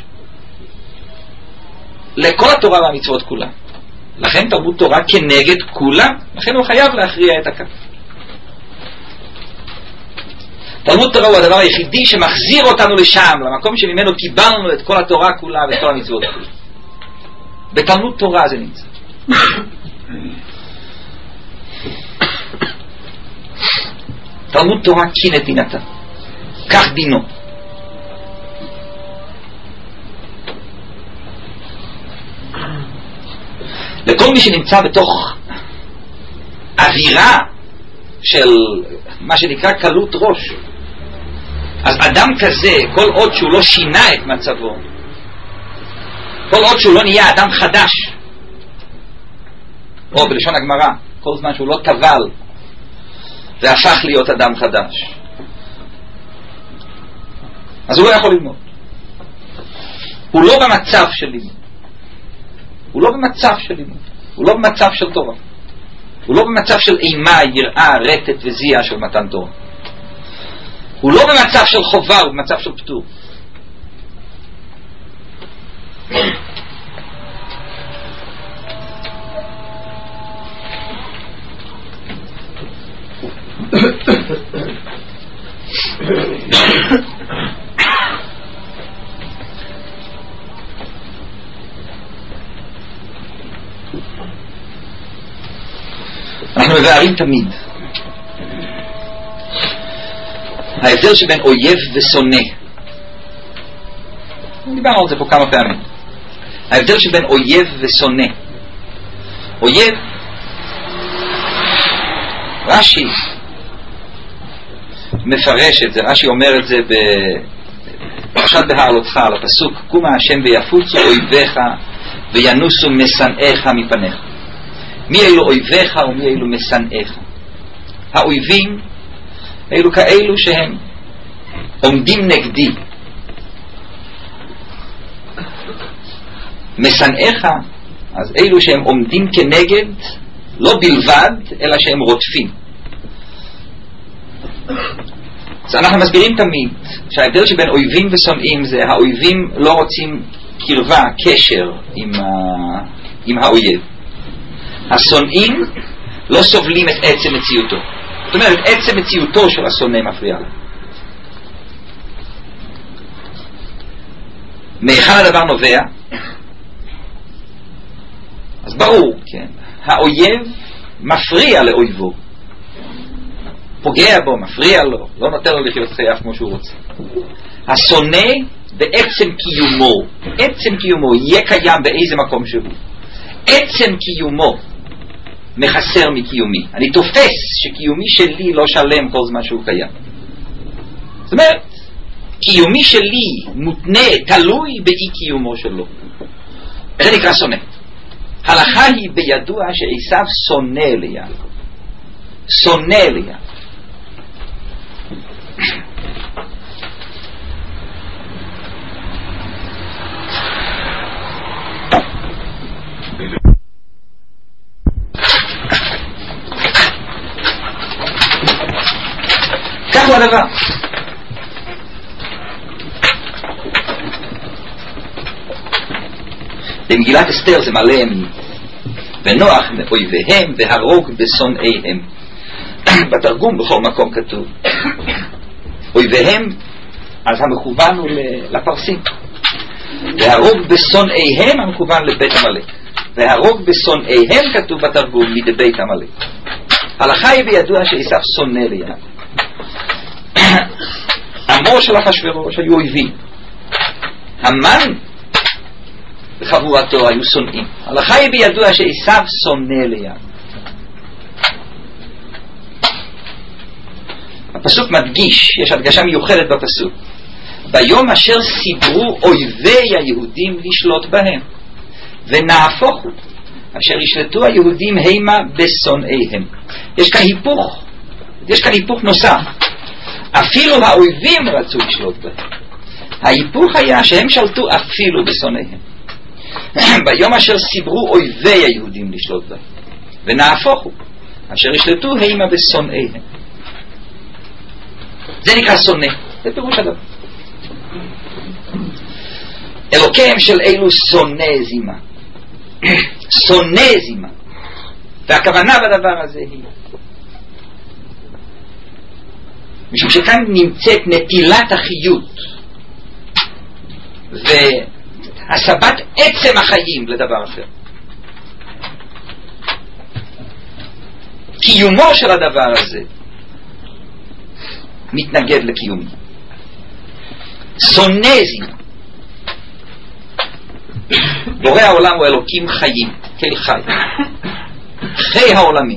לכל התורה והמצוות כולה. לכן תלמוד תורה כנגד כולם, לכן הוא חייב להכריע את הכף. תלמוד תורה הוא הדבר היחידי שמחזיר אותנו לשם, למקום שממנו קיבלנו את כל התורה כולה ואת כל המצוות כולה. בתלמוד תורה זה נמצא. תלמוד תורה כנתינתה, כך דינו. לכל מי שנמצא בתוך אווירה של מה שנקרא קלות ראש, אז אדם כזה, כל עוד שהוא לא שינה את מצבו, כל עוד שהוא לא נהיה אדם חדש, או בלשון הגמרא, כל זמן שהוא לא טבל והפך להיות אדם חדש, אז הוא לא יכול ללמוד. הוא לא במצב של לימוד, הוא לא במצב של לימוד, הוא לא במצב של תורה, הוא לא במצב של אימה, יראה, רטט וזיעה של מתן תורה, הוא לא במצב של חובה, הוא במצב של פטור. אנחנו מבארים תמיד ההבדל שבין אויב ושונא, דיברנו על זה פה כמה פעמים. ההבדל שבין אויב ושונא, אויב, רש"י מפרש את זה, רש"י אומר את זה בפרשת בהעלותך על הפסוק, קום השם ויפוצו אויביך וינוסו משנאיך מפניך. מי אלו אויביך ומי אלו משנאיך? האויבים אלו כאלו שהם עומדים נגדי. משנאיך, אז אלו שהם עומדים כנגד, לא בלבד, אלא שהם רודפים. אז אנחנו מסבירים תמיד שההבדל שבין אויבים ושונאים זה האויבים לא רוצים קרבה, קשר עם, ה... עם האויב. השונאים לא סובלים את עצם מציאותו. זאת אומרת, עצם מציאותו של השונא מפריע לה. מאחד הדבר נובע, אז ברור, כן, האויב מפריע לאויבו, פוגע בו, מפריע לו, לא נותן לו לחיות חייו כמו שהוא רוצה. השונא בעצם קיומו, עצם קיומו יהיה קיים באיזה מקום שהוא, עצם קיומו מחסר מקיומי. אני תופס שקיומי שלי לא שלם כל זמן שהוא קיים. זאת אומרת, קיומי שלי מותנה, תלוי באי קיומו שלו. זה נקרא שונא. הלכה היא בידוע שעשיו שונא ליעקב, שונא ליעקב. כך הוא הדבר. במגילת אסתר זה מלא ימים, ונוח מאויביהם והרוג בשונאיהם. בתרגום בכל מקום כתוב אויביהם, אז המכוון הוא לפרסים, והרוג בשונאיהם המכוון לבית המלך, והרוג בשונאיהם כתוב בתרגום מדבית המלך. הלכה היא בידוע שעשיו שונא ליעקב. עמו של אחשוורוש היו אויבים, המן וחבורתו היו שונאים. הלכה היא בידוע שעשיו שונא ליעקב. הפסוק מדגיש, יש הדגשה מיוחדת בפסוק, ביום אשר סידרו אויבי היהודים לשלוט בהם, ונהפוך הוא אשר ישלטו היהודים הימה בשונאיהם. יש כאן היפוך, יש כאן היפוך נוסף. אפילו האויבים רצו לשלוט בהם, ההיפוך היה שהם שלטו אפילו בשונאיהם. ביום אשר סידרו אויבי היהודים לשלוט בהם, ונהפוך הוא אשר ישלטו הימה בשונאיהם. זה נקרא שונא, זה פירוש הדבר. אלוקיהם של אלו שונא זימה, שונא זימה, והכוונה בדבר הזה היא משום שכאן נמצאת נטילת החיות והסבת עצם החיים לדבר אחר. קיומו של הדבר הזה מתנגד לקיומי. שונא זימה. בורא העולם הוא אלוקים חיים, כל חי, חי העולמים.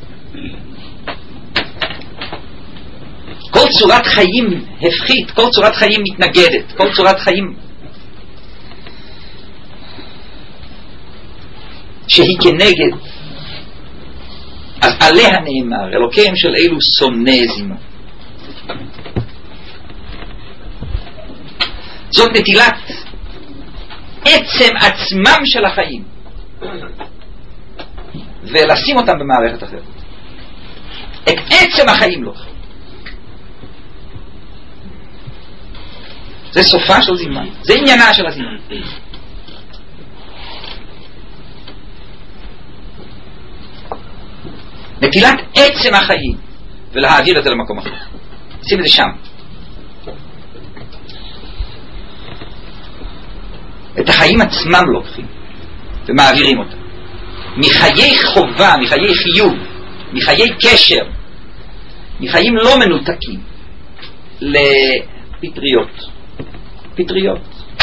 כל צורת חיים הפחית, כל צורת חיים מתנגדת, כל צורת חיים שהיא כנגד, אז עליה נאמר אלוקיהם של אלו שונא זימה. זאת נטילת עצם עצמם של החיים ולשים אותם במערכת אחרת. את עצם החיים לא. זה סופה של זימה, זה עניינה של הזימה. נטילת עצם החיים ולהעביר את זה למקום אחר, שים את זה שם. את החיים עצמם לוקחים ומעבירים אותם מחיי חובה, מחיי חיוב, מחיי קשר, מחיים לא מנותקים, לפטריות. פטריות.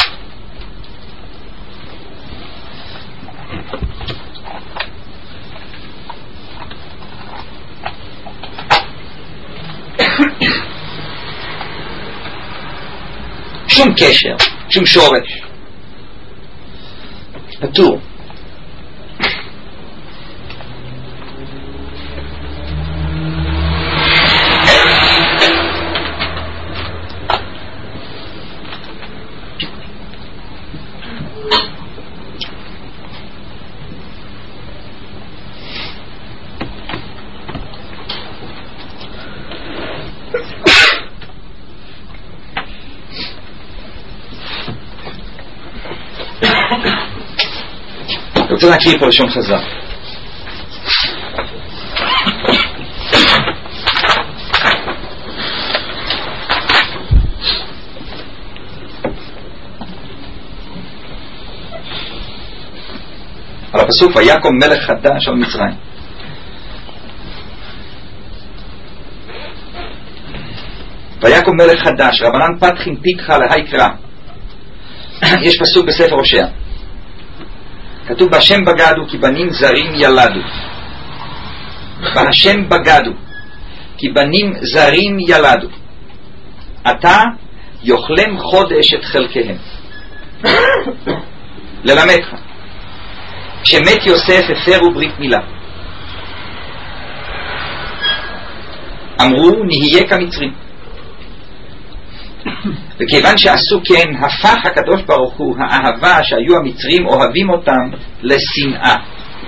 שום קשר, שום שורש. פטור. אני רוצה להקריא פה לשון חז"ל. על הפסוק ויקום מלך חדש על מצרים. ויקום מלך חדש, רבנן פתחין פיקחה להי קרא. יש פסוק בספר הושע. כתוב בהשם בגדו כי בנים זרים ילדו. בהשם בגדו כי בנים זרים ילדו. אתה יאכלם חודש את חלקיהם. ללמדך, כשמת יוסף הפרו ברית מילה. אמרו נהיה כמצרים. וכיוון שעשו כן, הפך הקדוש ברוך הוא האהבה שהיו המצרים אוהבים אותם לשנאה,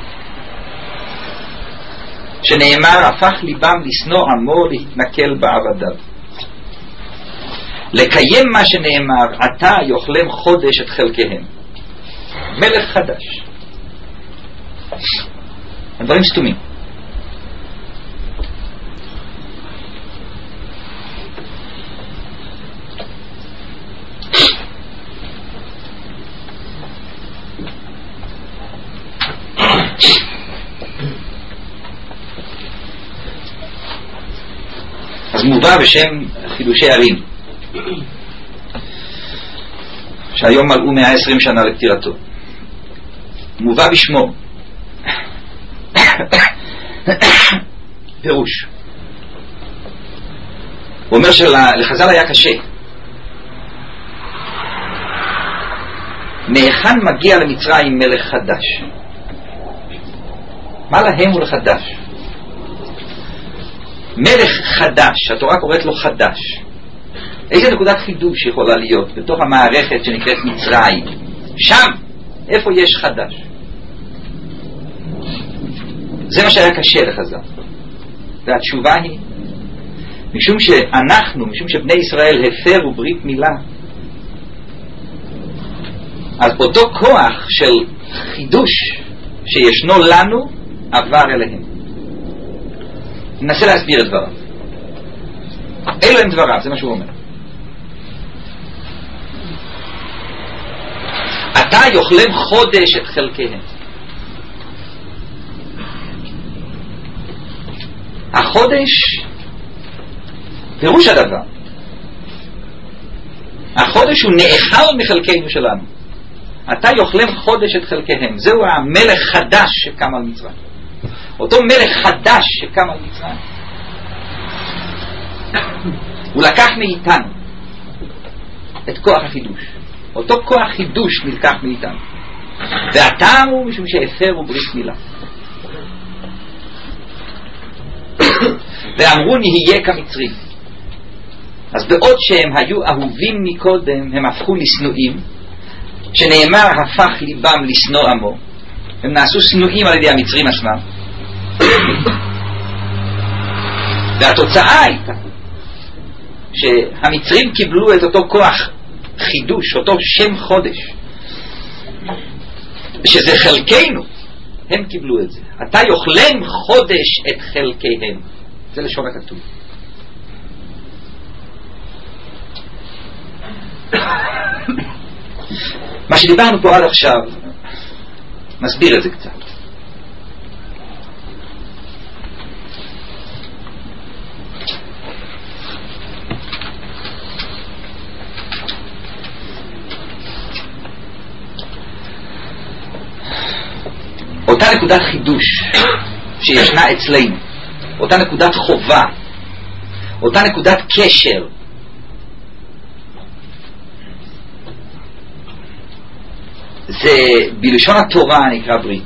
שנאמר הפך ליבם לשנוא עמו להתנכל בעבדיו. לקיים מה שנאמר אתה יאכלם חודש את חלקיהם. מלך חדש. הדברים סתומים. אז מובא בשם חידושי ערים, שהיום מלאו מאה ועשרים שנה לפטירתו. מובא בשמו פירוש. הוא אומר שלחז"ל היה קשה. מהיכן מגיע למצרים מלך חדש? מה להם הוא לחדש? מלך חדש, התורה קוראת לו חדש. איזה נקודת חידוש יכולה להיות בתוך המערכת שנקראת מצרים? שם, איפה יש חדש? זה מה שהיה קשה לחז"ל. והתשובה היא, משום שאנחנו, משום שבני ישראל הפרו ברית מילה, אז אותו כוח של חידוש שישנו לנו עבר אליהם. ננסה להסביר את דבריו. אלו הם דבריו, זה מה שהוא אומר. אתה יאכלם חודש את חלקיהם. החודש פירוש הדבר, החודש הוא נאכל מחלקנו שלנו. אתה יאכלם חודש את חלקיהם. זהו המלך חדש שקם על מצרים. אותו מלך חדש שקם על מצרים, הוא לקח מאיתנו את כוח החידוש. אותו כוח חידוש נלקח מאיתנו, והטעם הוא משום שהפרו ברית מילה. ואמרו נהיה כמצרים. אז בעוד שהם היו אהובים מקודם, הם הפכו לשנואים, שנאמר הפך ליבם לשנוא עמו. הם נעשו שנואים על ידי המצרים עצמם. והתוצאה הייתה שהמצרים קיבלו את אותו כוח חידוש, אותו שם חודש, שזה חלקנו. הם קיבלו את זה. אתה יאכלם חודש את חלקיהם. זה לשון הכתוב. מה שדיברנו פה עד עכשיו מסביר את זה קצת. אותה נקודת חידוש שישנה אצלנו, אותה נקודת חובה, אותה נקודת קשר, זה בלשון התורה נקרא ברית.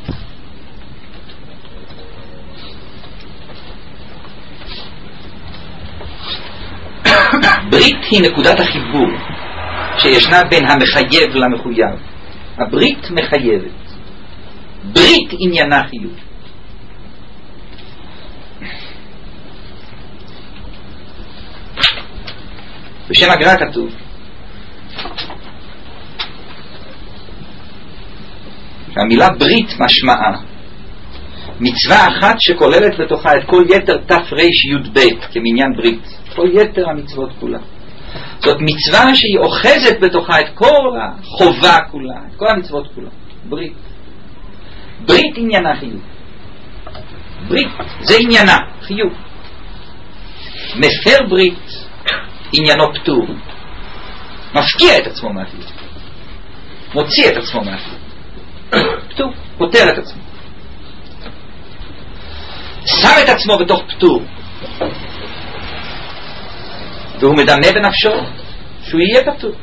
ברית היא נקודת החיבור שישנה בין המחייב למחויב. הברית מחייבת, ברית עניינה חיוב. בשם הגר"א כתוב שהמילה ברית משמעה מצווה אחת שכוללת בתוכה את כל יתר תר"י כמניין ברית, כל יתר המצוות כולה. זאת מצווה שהיא אוחזת בתוכה את כל החובה כולה, את כל המצוות כולה. ברית. ברית עניינה חיוב. ברית זה עניינה חיוב. מפר ברית עניינו פטור, מפקיע את עצמו מהחיוב, מוציא את עצמו מהחיוב, פטור, פותר את עצמו, שם את עצמו בתוך פטור, והוא מדמה בנפשו שהוא יהיה פטור.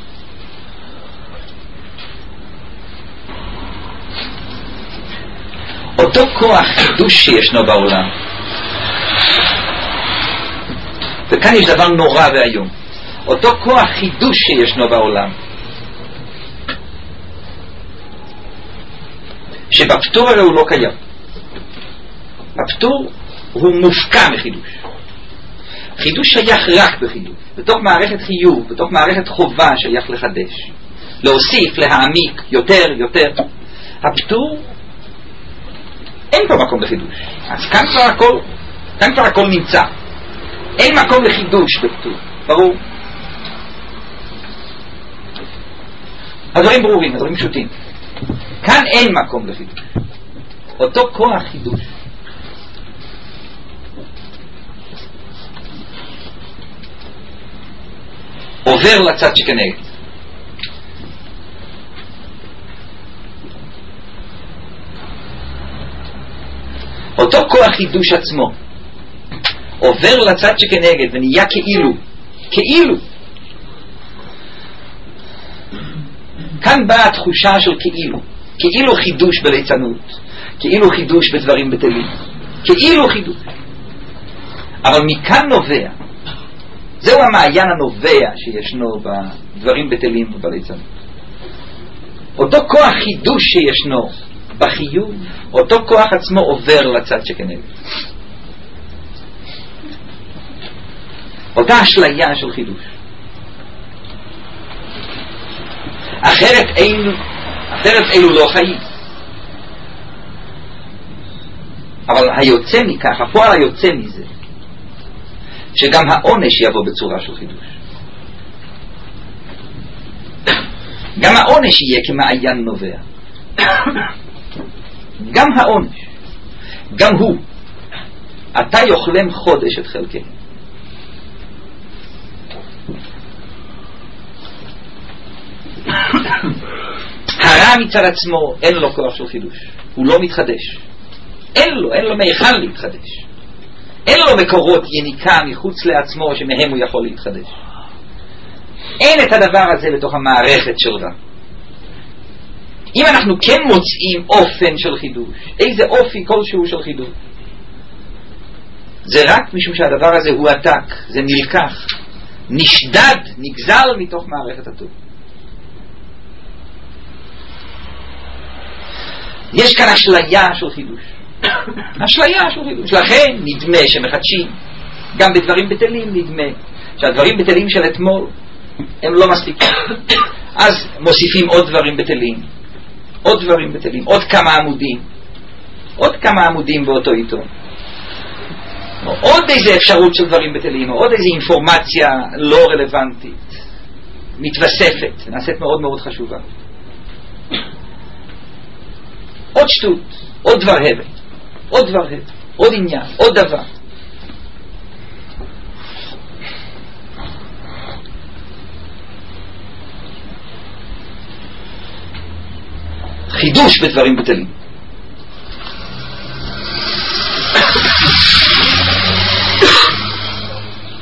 אותו כוח חידוש שישנו בעולם, וכאן יש דבר נורא והיום, אותו כוח חידוש שישנו בעולם, שבפטור הרי הוא לא קיים. הפטור הוא מופקע מחידוש. חידוש שייך רק בחיוב, בתוך מערכת חיוב, בתוך מערכת חובה שייך לחדש, להוסיף, להעמיק יותר יותר. הפטור אין פה מקום לחידוש, אז כאן כבר הכל, כאן כבר הכל נמצא, אין מקום לחידוש בפטור, ברור. הדברים ברורים, הדברים פשוטים. כאן אין מקום לחידוש. אותו כוח חידוש עובר לצד שכנגד. אותו כוח חידוש עצמו עובר לצד שכנגד ונהיה כאילו, כאילו. כאן באה התחושה של כאילו, כאילו חידוש בליצנות, כאילו חידוש בדברים בטלים, כאילו חידוש. אבל מכאן נובע, זהו המעיין הנובע שישנו בדברים בטלים ובליצנות. אותו כוח חידוש שישנו בחיוב, אותו כוח עצמו עובר לצד שכנגד. אותה אשליה של חידוש. אחרת אלו, אחרת אלו לא חיים. אבל היוצא מכך, הפועל היוצא מזה, שגם העונש יבוא בצורה של חידוש. גם העונש יהיה כמעיין נובע. גם העונש, גם הוא, אתה יאכלם חודש את חלקי. הרע מצד עצמו אין לו כוח של חידוש, הוא לא מתחדש, אין לו, אין לו מיכל להתחדש, אין לו מקורות יניקה מחוץ לעצמו שמהם הוא יכול להתחדש. אין את הדבר הזה בתוך המערכת של רע. אם אנחנו כן מוצאים אופן של חידוש, איזה אופי כלשהו של חידוש, זה רק משום שהדבר הזה הוא עתק, זה נלקח, נשדד, נגזל מתוך מערכת הטוב. יש כאן אשליה של חידוש, אשליה של חידוש. לכן נדמה שמחדשים גם בדברים בטלים, נדמה שהדברים בטלים של אתמול הם לא מספיקים, אז מוסיפים עוד דברים בטלים, עוד דברים בטלים, עוד כמה עמודים, עוד כמה עמודים באותו עיתון, עוד איזה אפשרות של דברים בטלים, עוד איזה אינפורמציה לא רלוונטית מתווספת, נעשית מאוד מאוד חשובה, עוד שטות, עוד דבר הבל, עוד דבר הבל, עוד עניין, עוד דבר. חידוש בדברים בטלים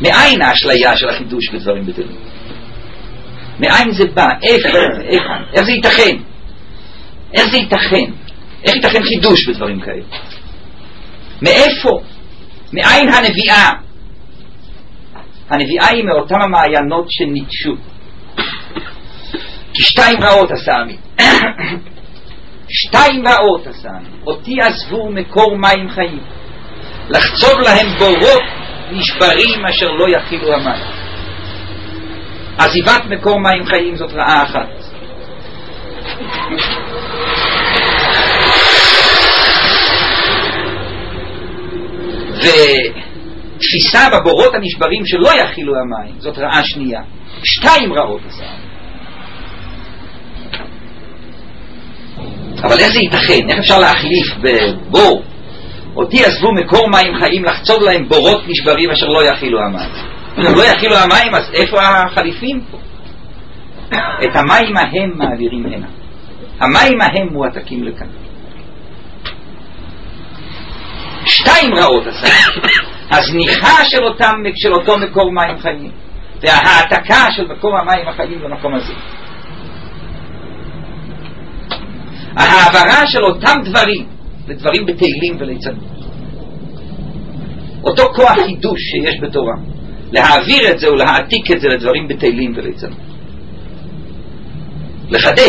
מאין האשליה של החידוש בדברים בטלים? מאין זה בא? איפה? איך? איך זה ייתכן? איך זה ייתכן? איך ייתכן חידוש בדברים כאלה? מאיפה? מאין הנביאה? הנביאה היא מאותם המעיינות שניטשו. כי שתיים רעות עשה עמי. שתיים רעות עשה עמי. אותי עזבו מקור מים חיים, לחצוב להם בורות נשברים אשר לא יכילו המים. עזיבת מקור מים חיים זאת רעה אחת. ותפיסה בבורות הנשברים שלא יכילו המים זאת רעה שנייה. שתיים רעות עשה. אבל איך זה ייתכן? איך אפשר להחליף בבור? אותי עזבו מקור מים חיים, לחצוב להם בורות נשברים אשר לא יכילו המים. אם לא יכילו המים, אז איפה החליפים פה? את המים ההם מעבירים הנה. המים ההם מועתקים לכאן. שתיים רעות עשה. הזניחה של, אותם, של אותו מקור מים חיים וההעתקה של מקור המים החיים במקום הזה. ההעברה של אותם דברים לדברים בתהילים וליצנות. אותו כוח חידוש שיש בתורה, להעביר את זה ולהעתיק את זה לדברים בתהילים וליצנות. לחדש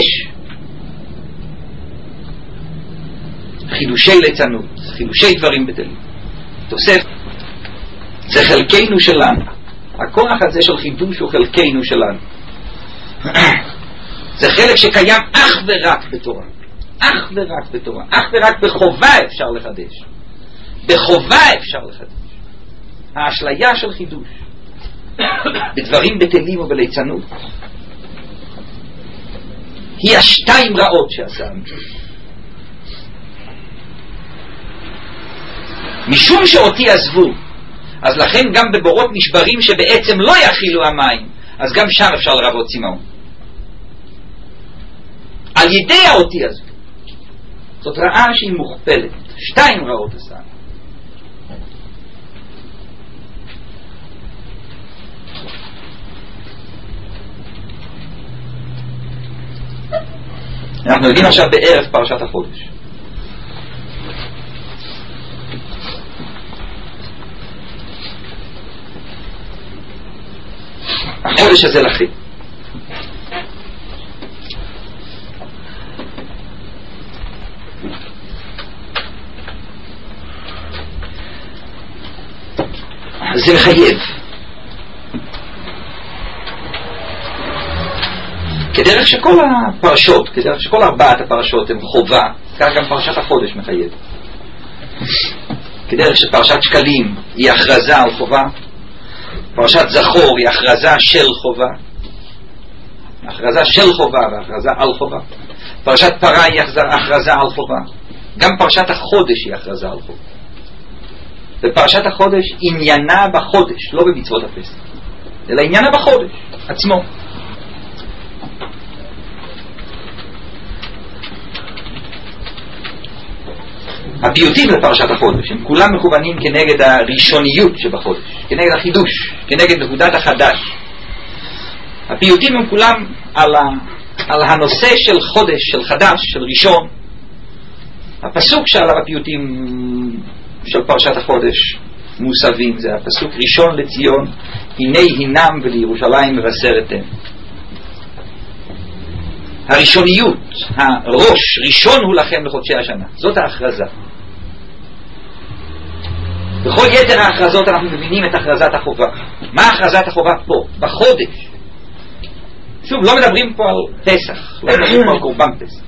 חידושי ליצנות, חידושי דברים בתהילים. תוסף, זה חלקנו שלנו. הכוח הזה של חידוש הוא חלקנו שלנו. זה חלק שקיים אך ורק בתורה. אך ורק בתורה. אך ורק בחובה אפשר לחדש. בחובה אפשר לחדש. האשליה של חידוש בדברים בטלים ובליצנות היא השתיים רעות שעשה. משום שאותי עזבו, אז לכן גם בבורות נשברים שבעצם לא יכילו המים, אז גם שם אפשר לרבות צימאון. על ידי האותי עזבו. זאת רעה שהיא מוכפלת. שתיים רעות עשה. אנחנו יודעים עכשיו בערב פרשת החודש. החודש הזה לכם. זה מחייב. כדרך שכל הפרשות, כדרך שכל ארבעת הפרשות הן חובה, כך גם פרשת החודש מחייב. כדרך שפרשת שקלים היא הכרזה על חובה, פרשת זכור היא הכרזה של חובה, הכרזה של חובה והכרזה על חובה. פרשת פרה היא הכרזה על חובה. גם פרשת החודש היא הכרזה על חובה. ופרשת החודש עניינה בחודש, לא במצוות הפסח, אלא עניינה בחודש עצמו. הפיוטים לפרשת החודש הם כולם מכוונים כנגד הראשוניות שבחודש, כנגד החידוש, כנגד נקודת החדש. הפיוטים הם כולם על, ה, על הנושא של חודש, של חדש, של ראשון. הפסוק שעליו הפיוטים של פרשת החודש מוסבים זה הפסוק ראשון לציון, הנה הינם ולירושלים מבשרתם. הראשוניות, הראש, ראשון הוא לכם לחודשי השנה. זאת ההכרזה. בכל יתר ההכרזות אנחנו מבינים את הכרזת החובה. מה הכרזת החובה פה? בחודש. שוב, לא מדברים פה על פסח, לא מדברים פה על קורבן פסח.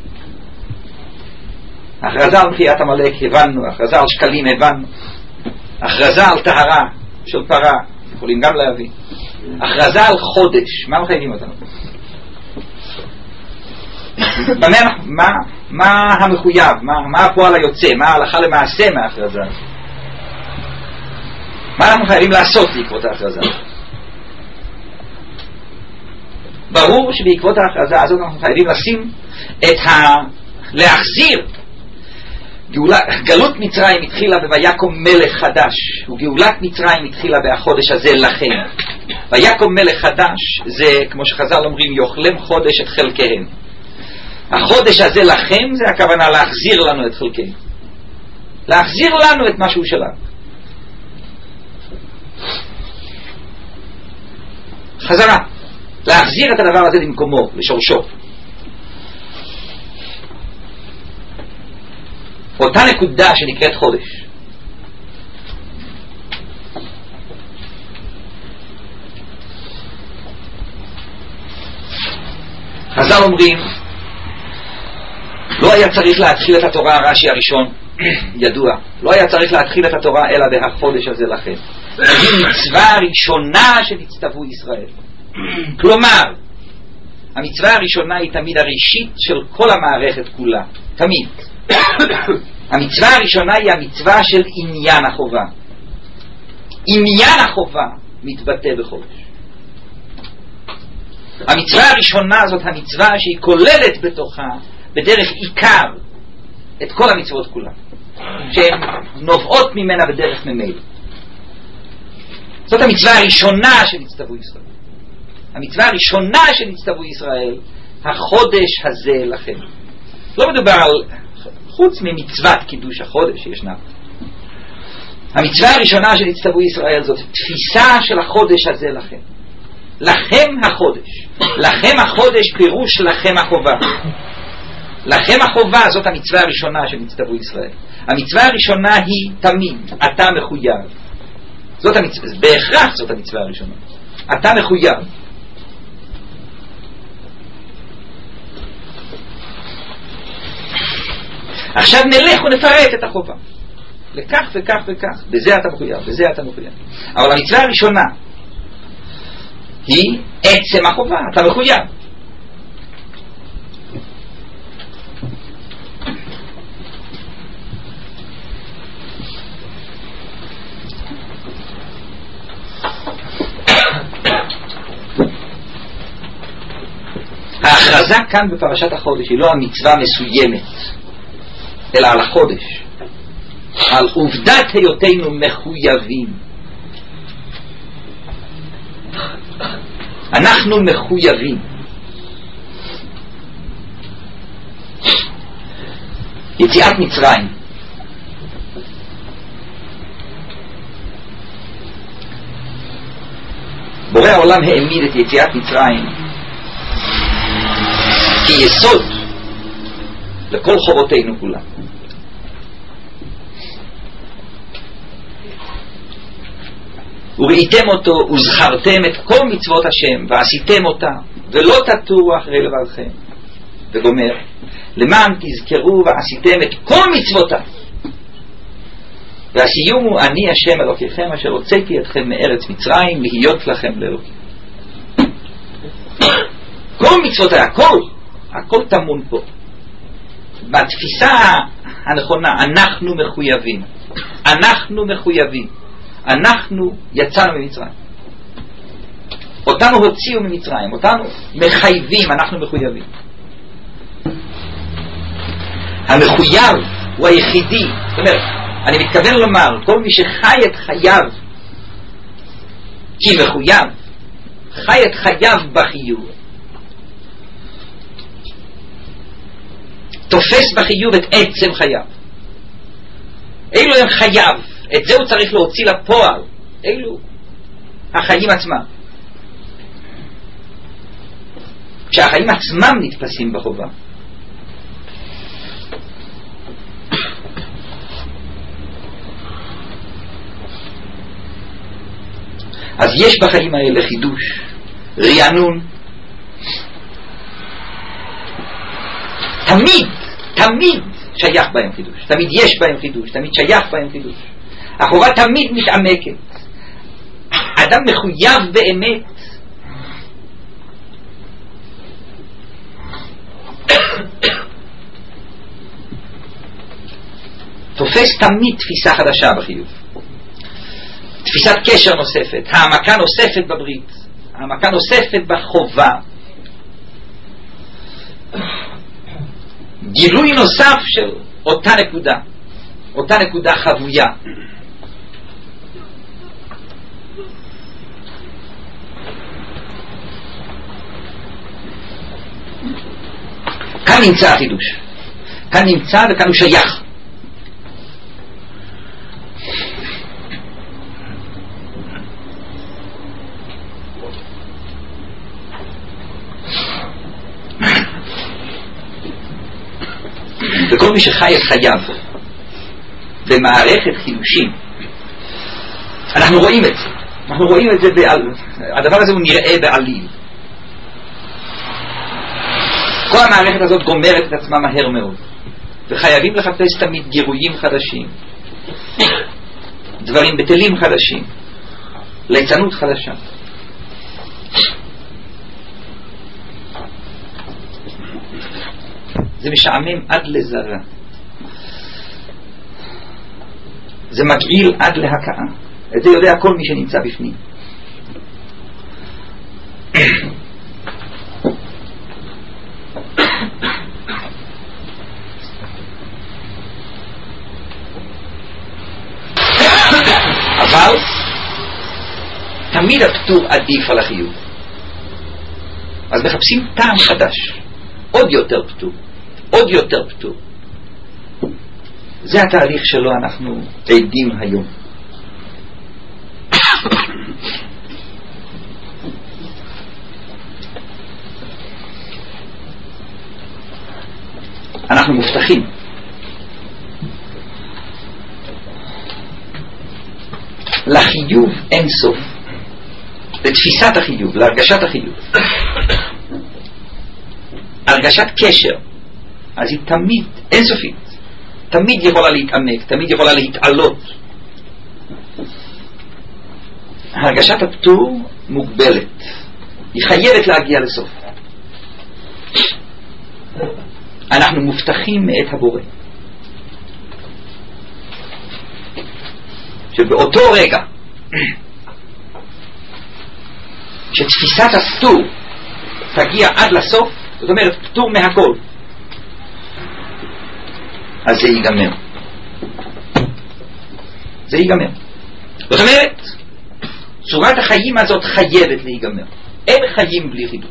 הכרזה על מחיית המלאק הבנו, הכרזה על שקלים הבנו, הכרזה על טהרה של פרה, יכולים גם להבין. הכרזה על חודש, מה מחייבים אותנו? מה, מה המחויב, מה, מה הפועל היוצא, מה ההלכה למעשה מההכרזה? מה אנחנו חייבים לעשות בעקבות ההכרזה? ברור שבעקבות ההכרזה הזאת אנחנו חייבים לשים את ה... להחזיר גאולה, גלות מצרים התחילה בויקום מלך חדש, וגאולת מצרים התחילה בחודש הזה לכם. ויקום מלך חדש זה כמו שחז"ל אומרים יאכלם חודש את חלקיהם. החודש הזה לכם זה הכוונה להחזיר לנו את חלקינו, להחזיר לנו את משהו שלנו, חזרה, להחזיר את הדבר הזה למקומו, לשורשו. אותה נקודה שנקראת חודש. חז"ל אומרים לא היה צריך להתחיל את התורה, הרש"י הראשון ידוע, לא היה צריך להתחיל את התורה אלא בהחודש הזה לכם. היא מצווה הראשונה שנצטוו ישראל. כלומר המצווה הראשונה היא תמיד הראשית של כל המערכת כולה, תמיד. המצווה הראשונה היא המצווה של עניין החובה. עניין החובה מתבטא בחודש. המצווה הראשונה זאת המצווה שהיא כוללת בתוכה בדרך עיקר את כל המצוות כולה, שהן נובעות ממנה בדרך ממילא. זאת המצווה הראשונה שנצטוו ישראל. המצווה הראשונה שנצטוו ישראל, החודש הזה לכם. לא מדובר על חוץ ממצוות קידוש החודש שישנה. המצווה הראשונה שנצטוו ישראל זאת תפיסה של החודש הזה לכם. לכם החודש. לכם החודש פירוש לכם החובה. לכם החובה זאת המצווה הראשונה שנצטוו ישראל. המצווה הראשונה היא תמיד אתה מחויב. זאת המצווה, בהכרח זאת המצווה הראשונה. אתה מחויב. עכשיו נלך ונפרט את החובה. לכך וכך וכך. בזה אתה מחויב, בזה אתה מחויב. אבל המצווה הראשונה היא עצם החובה. אתה מחויב. ההכרזה כאן בפרשת החודש היא לא המצווה מסוימת, אלא על החודש, על עובדת היותנו מחויבים. אנחנו מחויבים. יציאת מצרים, בורא העולם העמיד את יציאת מצרים כיסוד לכל חובותינו כולם. וראיתם אותו וזכרתם את כל מצוות השם ועשיתם אותה ולא תטורו אחרי לבבכם. וגומר למען תזכרו ועשיתם את כל מצוותיו. והסיום הוא אני השם אלוקיכם אשר הוצאתי אתכם מארץ מצרים להיות לכם לאלוקים. כל מצוותיו, הכל הכל טמון פה בתפיסה הנכונה. אנחנו מחויבים, אנחנו מחויבים, אנחנו יצאנו ממצרים, אותנו הוציאו ממצרים, אותנו מחייבים, אנחנו מחויבים. המחויב הוא היחידי. זאת אומרת, אני מתכוון לומר כל מי שחי את חייו כי מחויב, חי את חייו בחיוב, תופס בחיוב את עצם חייו. אילו הם חייב, את זה הוא צריך להוציא לפועל, אילו החיים עצמם. כשהחיים עצמם נתפסים בחובה, אז יש בחיים האלה חידוש, רענון. תמיד, תמיד שייך בהם חידוש, תמיד יש בהם חידוש, תמיד שייך בהם חידוש. החובה תמיד מתעמקת. אדם מחויב באמת תופס תמיד תפיסה חדשה בחיוב, תפיסת קשר נוספת, העמקה נוספת בברית, העמקה נוספת בחובה, גילוי נוסף של אותה נקודה. אותה נקודה חבויה. כאן נמצא החידוש, כאן נמצא וכאן הוא שייך. וכל מי שחי את חייו במערכת חידושים, אנחנו רואים את זה, אנחנו רואים את זה בעל, הדבר הזה הוא נראה בעליל. כל המערכת הזאת גומרת את עצמה מהר מאוד, וחייבים לחפש תמיד גירויים חדשים, דברים בטלים חדשים, ליצנות חדשה. זה משעמם עד לזרה, זה מגעיל עד להקעה. את זה יודע כל מי שנמצא בפנים. אבל תמיד הפטור עדיף על החיוב, אז מחפשים טעם חדש, עוד יותר פטור, עוד יותר פטור. זה התהליך שלו אנחנו עדים היום. אנחנו מובטחים לחיוב אין סוף, לתפיסת החיוב, להרגשת החיוב, הרגשת קשר, אז היא תמיד אינסופית, תמיד יכולה להתעמק, תמיד יכולה להתעלות. הרגשת הפטור מוגבלת, היא חייבת להגיע לסוף. אנחנו מובטחים מאת הבורא, שבאותו רגע שתפיסת הפטור תגיע עד לסוף, זאת אומרת פטור מהכל, אז זה ייגמר, זה ייגמר. זאת אומרת צורת החיים הזאת חייבת להיגמר. אין חיים בלי חידוש,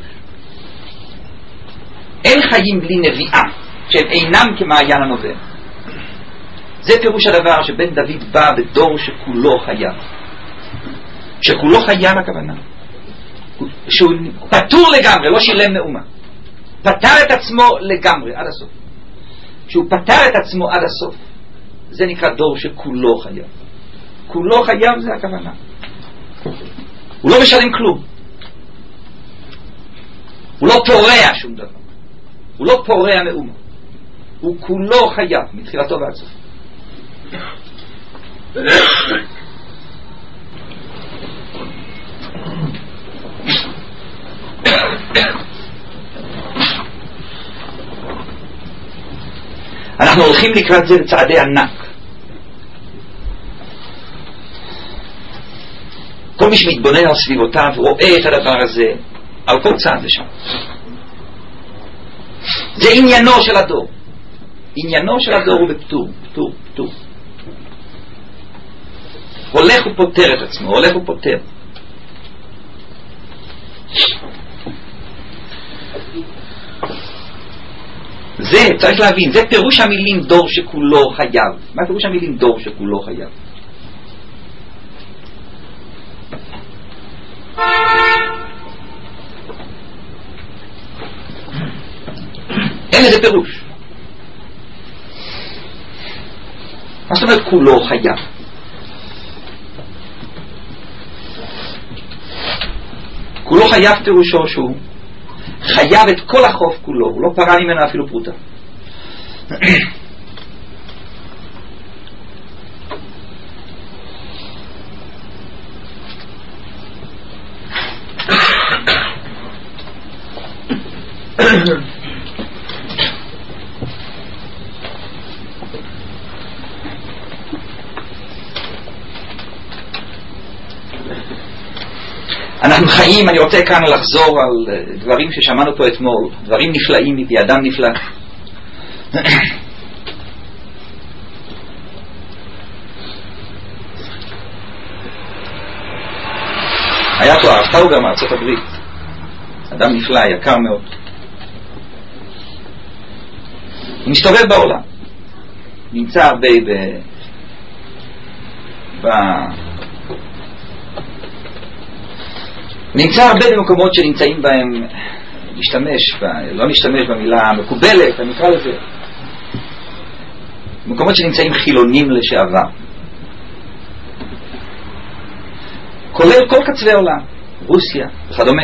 אין חיים בלי נביאה שהם אינם כמעיין הנובע. זה פירוש הדבר שבן דוד בא בדור שכולו חייב, שכולו חייב הכוונה שהוא פטור לגמרי, לא שילם מאומה, פטר את עצמו לגמרי עד הסוף. שהוא פטר את עצמו עד הסוף, זה נקרא דור שכולו חייב. כולו חייב זה הכוונה, הוא לא משלם כלום, הוא לא פורע שום דבר, הוא לא פורע מאומה, הוא כולו חייב מתחילתו ועד סוף. אנחנו הולכים לקראת זה לצעדי ענק. כל מי שמתבונן על סביבותיו רואה את הדבר הזה על כל צעד לשם. זה עניינו של הדור, עניינו של הדור הוא בפטור, פטור, פטור. הולך ופותר את עצמו, הולך ופותר. זה צריך להבין, זה פירוש המילים דור שכולו חייב. מה פירוש המילים דור שכולו חייב? אין לזה פירוש. מה זאת אומרת כולו חייב? כולו חייב פירושו שהוא חייב את כל החוף כולו, הוא לא פרע ממנו אפילו פרוטה. אנחנו חיים, אני רוצה כאן לחזור על דברים ששמענו פה אתמול, דברים נפלאים מפי אדם נפלא. טאובר מארצות הברית, אדם נפלא, יקר מאוד. הוא מסתובב בעולם, נמצא הרבה ב... ב... נמצא הרבה במקומות שנמצאים בהם, נשתמש, ב... לא נשתמש במילה המקובלת, אני אקרא לזה, מקומות שנמצאים חילונים לשעבר, כולל כל קצווי העולם, רוסיה וכדומה.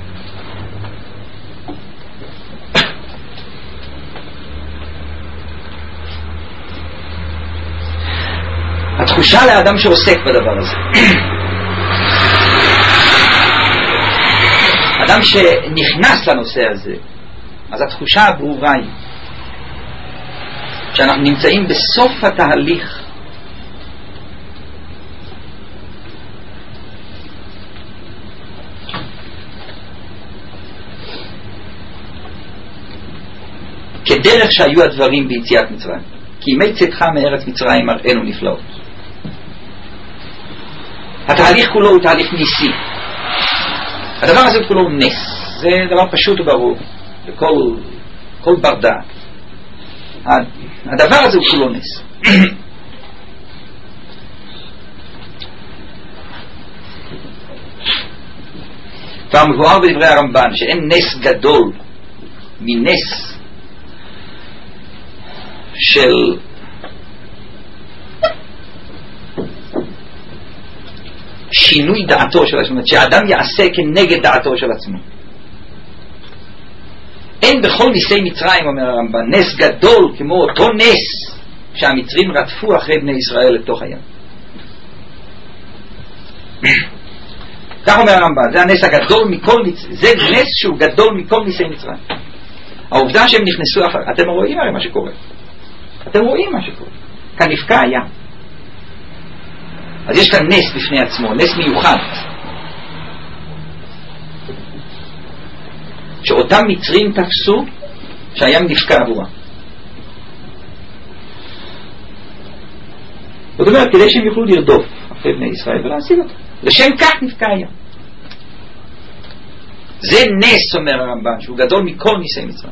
התחושה לאדם שעוסק בדבר הזה, אדם שנכנס לנושא הזה, אז התחושה הברורה היא שאנחנו נמצאים בסוף התהליך כדרך שהיו הדברים ביציאת מצרים, כי ימי צאתך מארץ מצרים מראינו נפלאות. התהליך כולו הוא תהליך ניסי, הדבר הזה כולו הוא נס, זה דבר פשוט וברור לכל כל בר דעת. הדבר הזה הוא כולו נס. כבר מבואר בדברי הרמב"ן שאין נס גדול מנס של שינוי דעתו של עצמו, שהאדם יעשה כנגד דעתו של עצמו. אין בכל ניסי מצרים, אומר הרמב"ן, נס גדול כמו אותו נס שהמצרים רדפו אחרי בני ישראל לתוך הים. כך אומר הרמב"ן, זה הנס הגדול מכל ניס, זה נס שהוא גדול מכל ניסי מצרים. העובדה שהם נכנסו אחר, אתם רואים הרי מה שקורה, אתם רואים מה שקורה, כאן נפקע הים. אז יש כאן נס בפני עצמו, נס מיוחד, שאותם מצרים תפסו שהים נפקע עבורה. זאת אומרת, כדי שהם יוכלו לרדוף אחרי בני ישראל ולהשיג אותם, לשם כך נפקע הים. זה נס, אומר הרמב"ן, שהוא גדול מכל ניסי מצרים.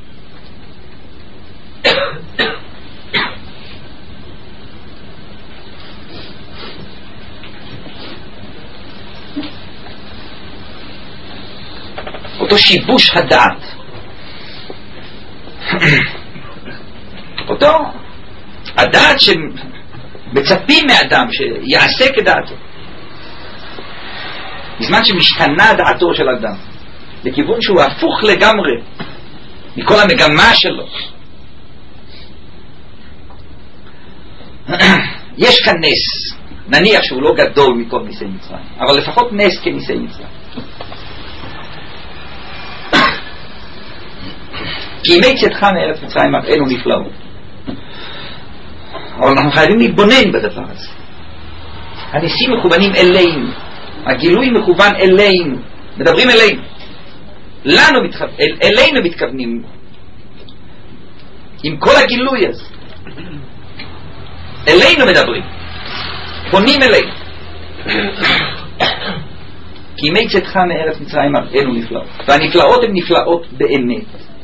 אותו שיבוש הדעת, אותו הדעת שמצפים מאדם שיעשה כדעתו, בזמן שמשתנה דעתו של אדם לכיוון שהוא הפוך לגמרי מכל המגמה שלו. יש כאן נס, נניח שהוא לא גדול מכל ניסי מצרים, אבל לפחות נס כניסי מצרים. כי ימי צאתך מארץ מצרים מראינו נפלאות. אבל אנחנו חייבים להתבונן בדבר הזה. הניסים מכוונים אלינו, הגילוי מכוון אלינו, מדברים אלינו, לנו מתכו... אל... אלינו מתכוונים עם כל הגילוי הזה, אלינו מדברים, פונים אלינו. כי ימי צאתך מארץ מצרים מראינו נפלאות, והנפלאות הן נפלאות באמת.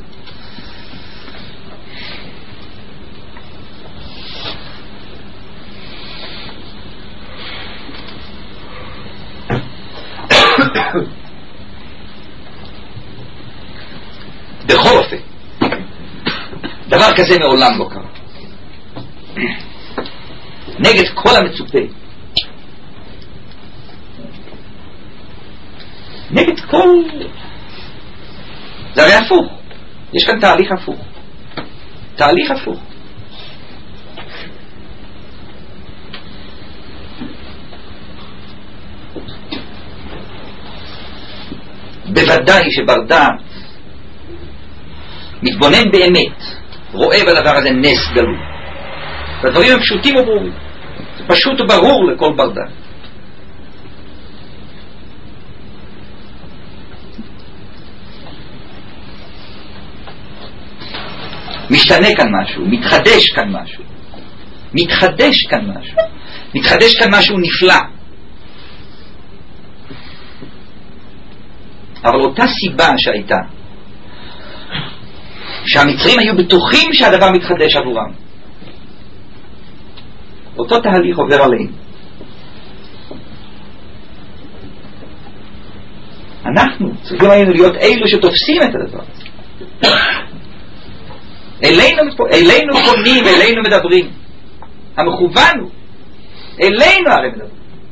בכל אופן, דבר כזה מעולם לא קרה. נגד כל המצופה, נגד כל, זה הרי הפוך, יש כאן תהליך הפוך, תהליך הפוך. בוודאי שבר דעת מתבונן באמת, רואה בדבר הזה נס גלוי. והדברים הם פשוטים וברורים, זה פשוט וברור לכל בר דעת. משתנה כאן משהו, מתחדש כאן משהו, מתחדש כאן משהו, מתחדש כאן משהו נפלא. אבל אותה סיבה שהייתה, שהמצרים היו בטוחים שהדבר מתחדש עבורם, אותו תהליך עובר עליהם. אנחנו צריכים היינו להיות אלו שתופסים את הדבר הזה. אלינו, אלינו פונים, אלינו מדברים. המכוון הוא אלינו הרי מדברים,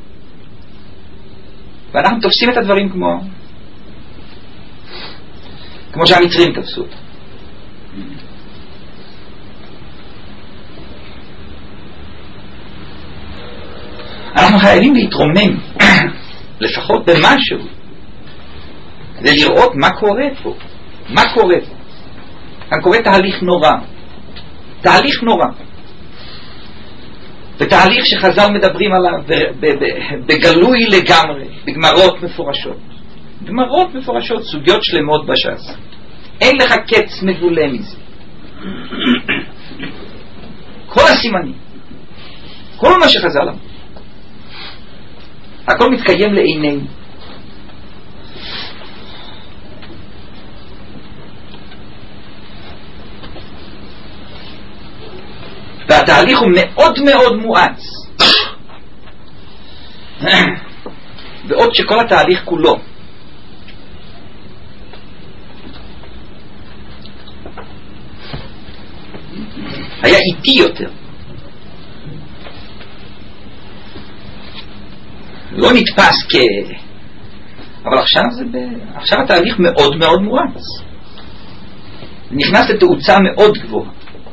ואנחנו תופסים את הדברים כמו כמו שהמצרים תפסו אותם. אנחנו חייבים להתרומם לפחות במשהו כדי לראות מה קורה פה. מה קורה פה? כאן קורה תהליך נורא, תהליך נורא, ותהליך שחז"ל מדברים עליו בגלוי לגמרי, בגמרות מפורשות, גמרות מפורשות, סוגיות שלמות בש"ס. אין לך קץ מגולה מזה. כל הסימנים, כל מה שחז"ל אמר, הכל מתקיים לעינינו. והתהליך הוא מאוד מאוד מואץ, בעוד שכל התהליך כולו היה איטי יותר, לא נתפס כ... אבל עכשיו זה ב... עכשיו התהליך מאוד מאוד מואץ, נכנס לתאוצה מאוד גבוהה,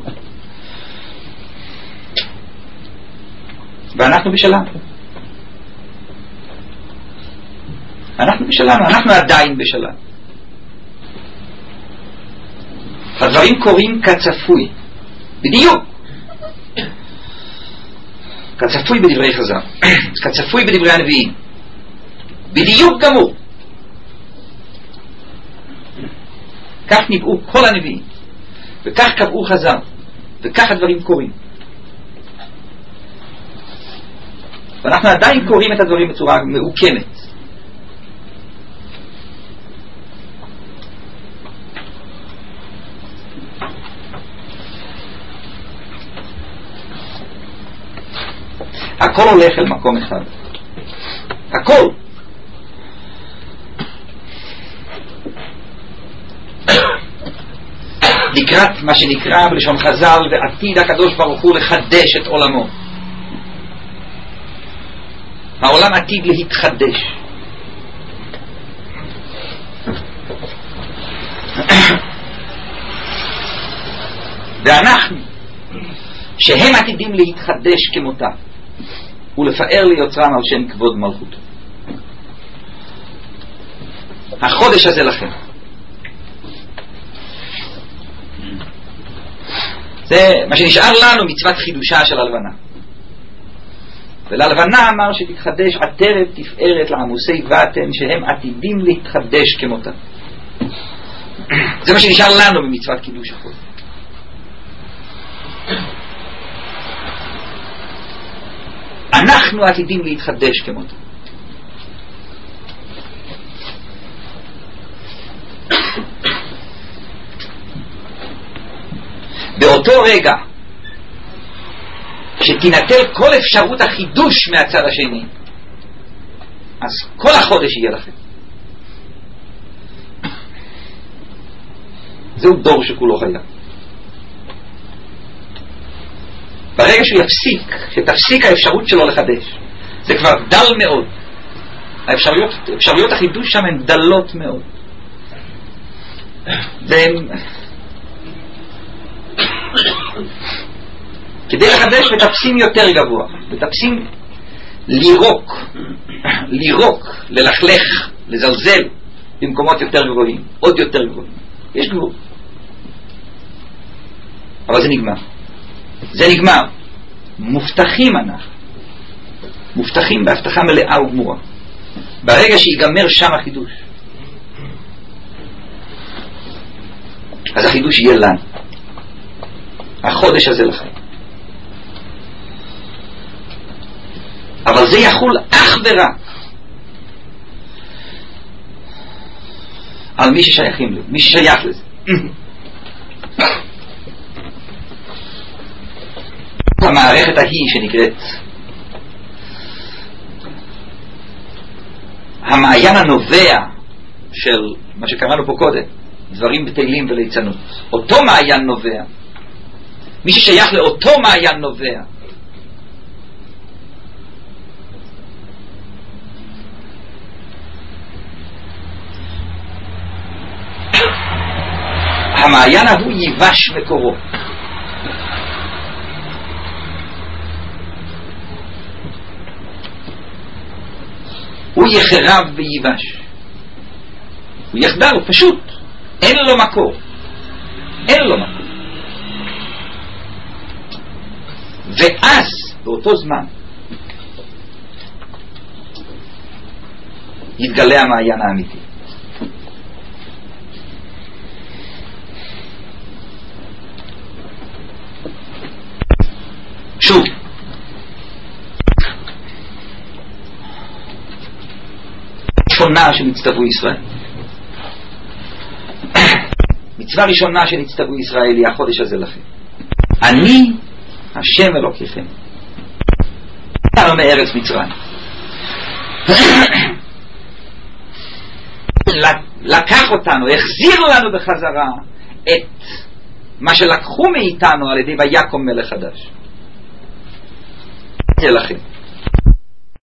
ואנחנו בשלנו. אנחנו בשלנו, אנחנו עדיין בשלנו. הדברים קורים כצפוי, בדיוק כצפוי בדברי חז"ל, כצפוי בדברי הנביאים, בדיוק גמור. כך ניבאו כל הנביאים, וכך קבעו חז"ל, וכך הדברים קורים. ואנחנו עדיין קוראים את הדברים בצורה מעוקמת. הכל הולך אל מקום אחד, הכל. לקראת מה שנקרא בלשון חז"ל, ועתיד הקדוש ברוך הוא לחדש את עולמו. העולם עתיד להתחדש. ואנחנו שהם עתידים להתחדש כמותה ולפאר ליוצרם על שם כבוד מלכותו. החודש הזה לכם. זה מה שנשאר לנו, מצוות חידושה של הלבנה. וללבנה אמר שתתחדש עטרת תפארת לעמוסי ואתם שהם עתידים להתחדש כמותה. זה מה שנשאר לנו במצוות קידוש החודש. אנחנו עתידים להתחדש כמותה. באותו רגע שתינטל כל אפשרות החידוש מהצד השני, אז כל החודש יהיה לכם. זהו דור שכולו חיה. ברגע שהוא יפסיק, שתפסיק האפשרות שלו לחדש, זה כבר דל מאוד. האפשרויות, אפשרויות החידוש שם הן דלות מאוד. והן כדי לחדש מטפסים יותר גבוה, מטפסים לירוק, לירוק, ללכלך, לזלזל במקומות יותר גבוהים, עוד יותר גבוהים. יש גבוה, אבל זה נגמר. זה נגמר. מובטחים אנחנו, מובטחים בהבטחה מלאה וגמורה. ברגע שיגמר שם החידוש, אז החידוש יהיה לנו. החודש הזה לכם. אבל זה יחול אך ורק על מי ששייכים לו, מי ששייך לזה. המערכת ההיא שנקראת המעיין הנובע של מה שקראנו פה קודם, דברים בטלים וליצנות, אותו מעיין נובע, מי ששייך לאותו מעיין נובע, המעיין ההוא ייבש מקורו. הוא יחרב וייבש, הוא יחדר, הוא פשוט אין לו מקור, אין לו מקור. ואז באותו זמן יתגלה המעיין האמיתי. שוב, שונה שנצטוו ישראל. מצווה ראשונה שנצטוו ישראל היא החודש הזה לכם. אני השם אלוקיכם. יצאנו מארץ מצרים. לקח אותנו, החזיר לנו בחזרה את מה שלקחו מאיתנו על ידי ויקום מלך חדש. זה לכם.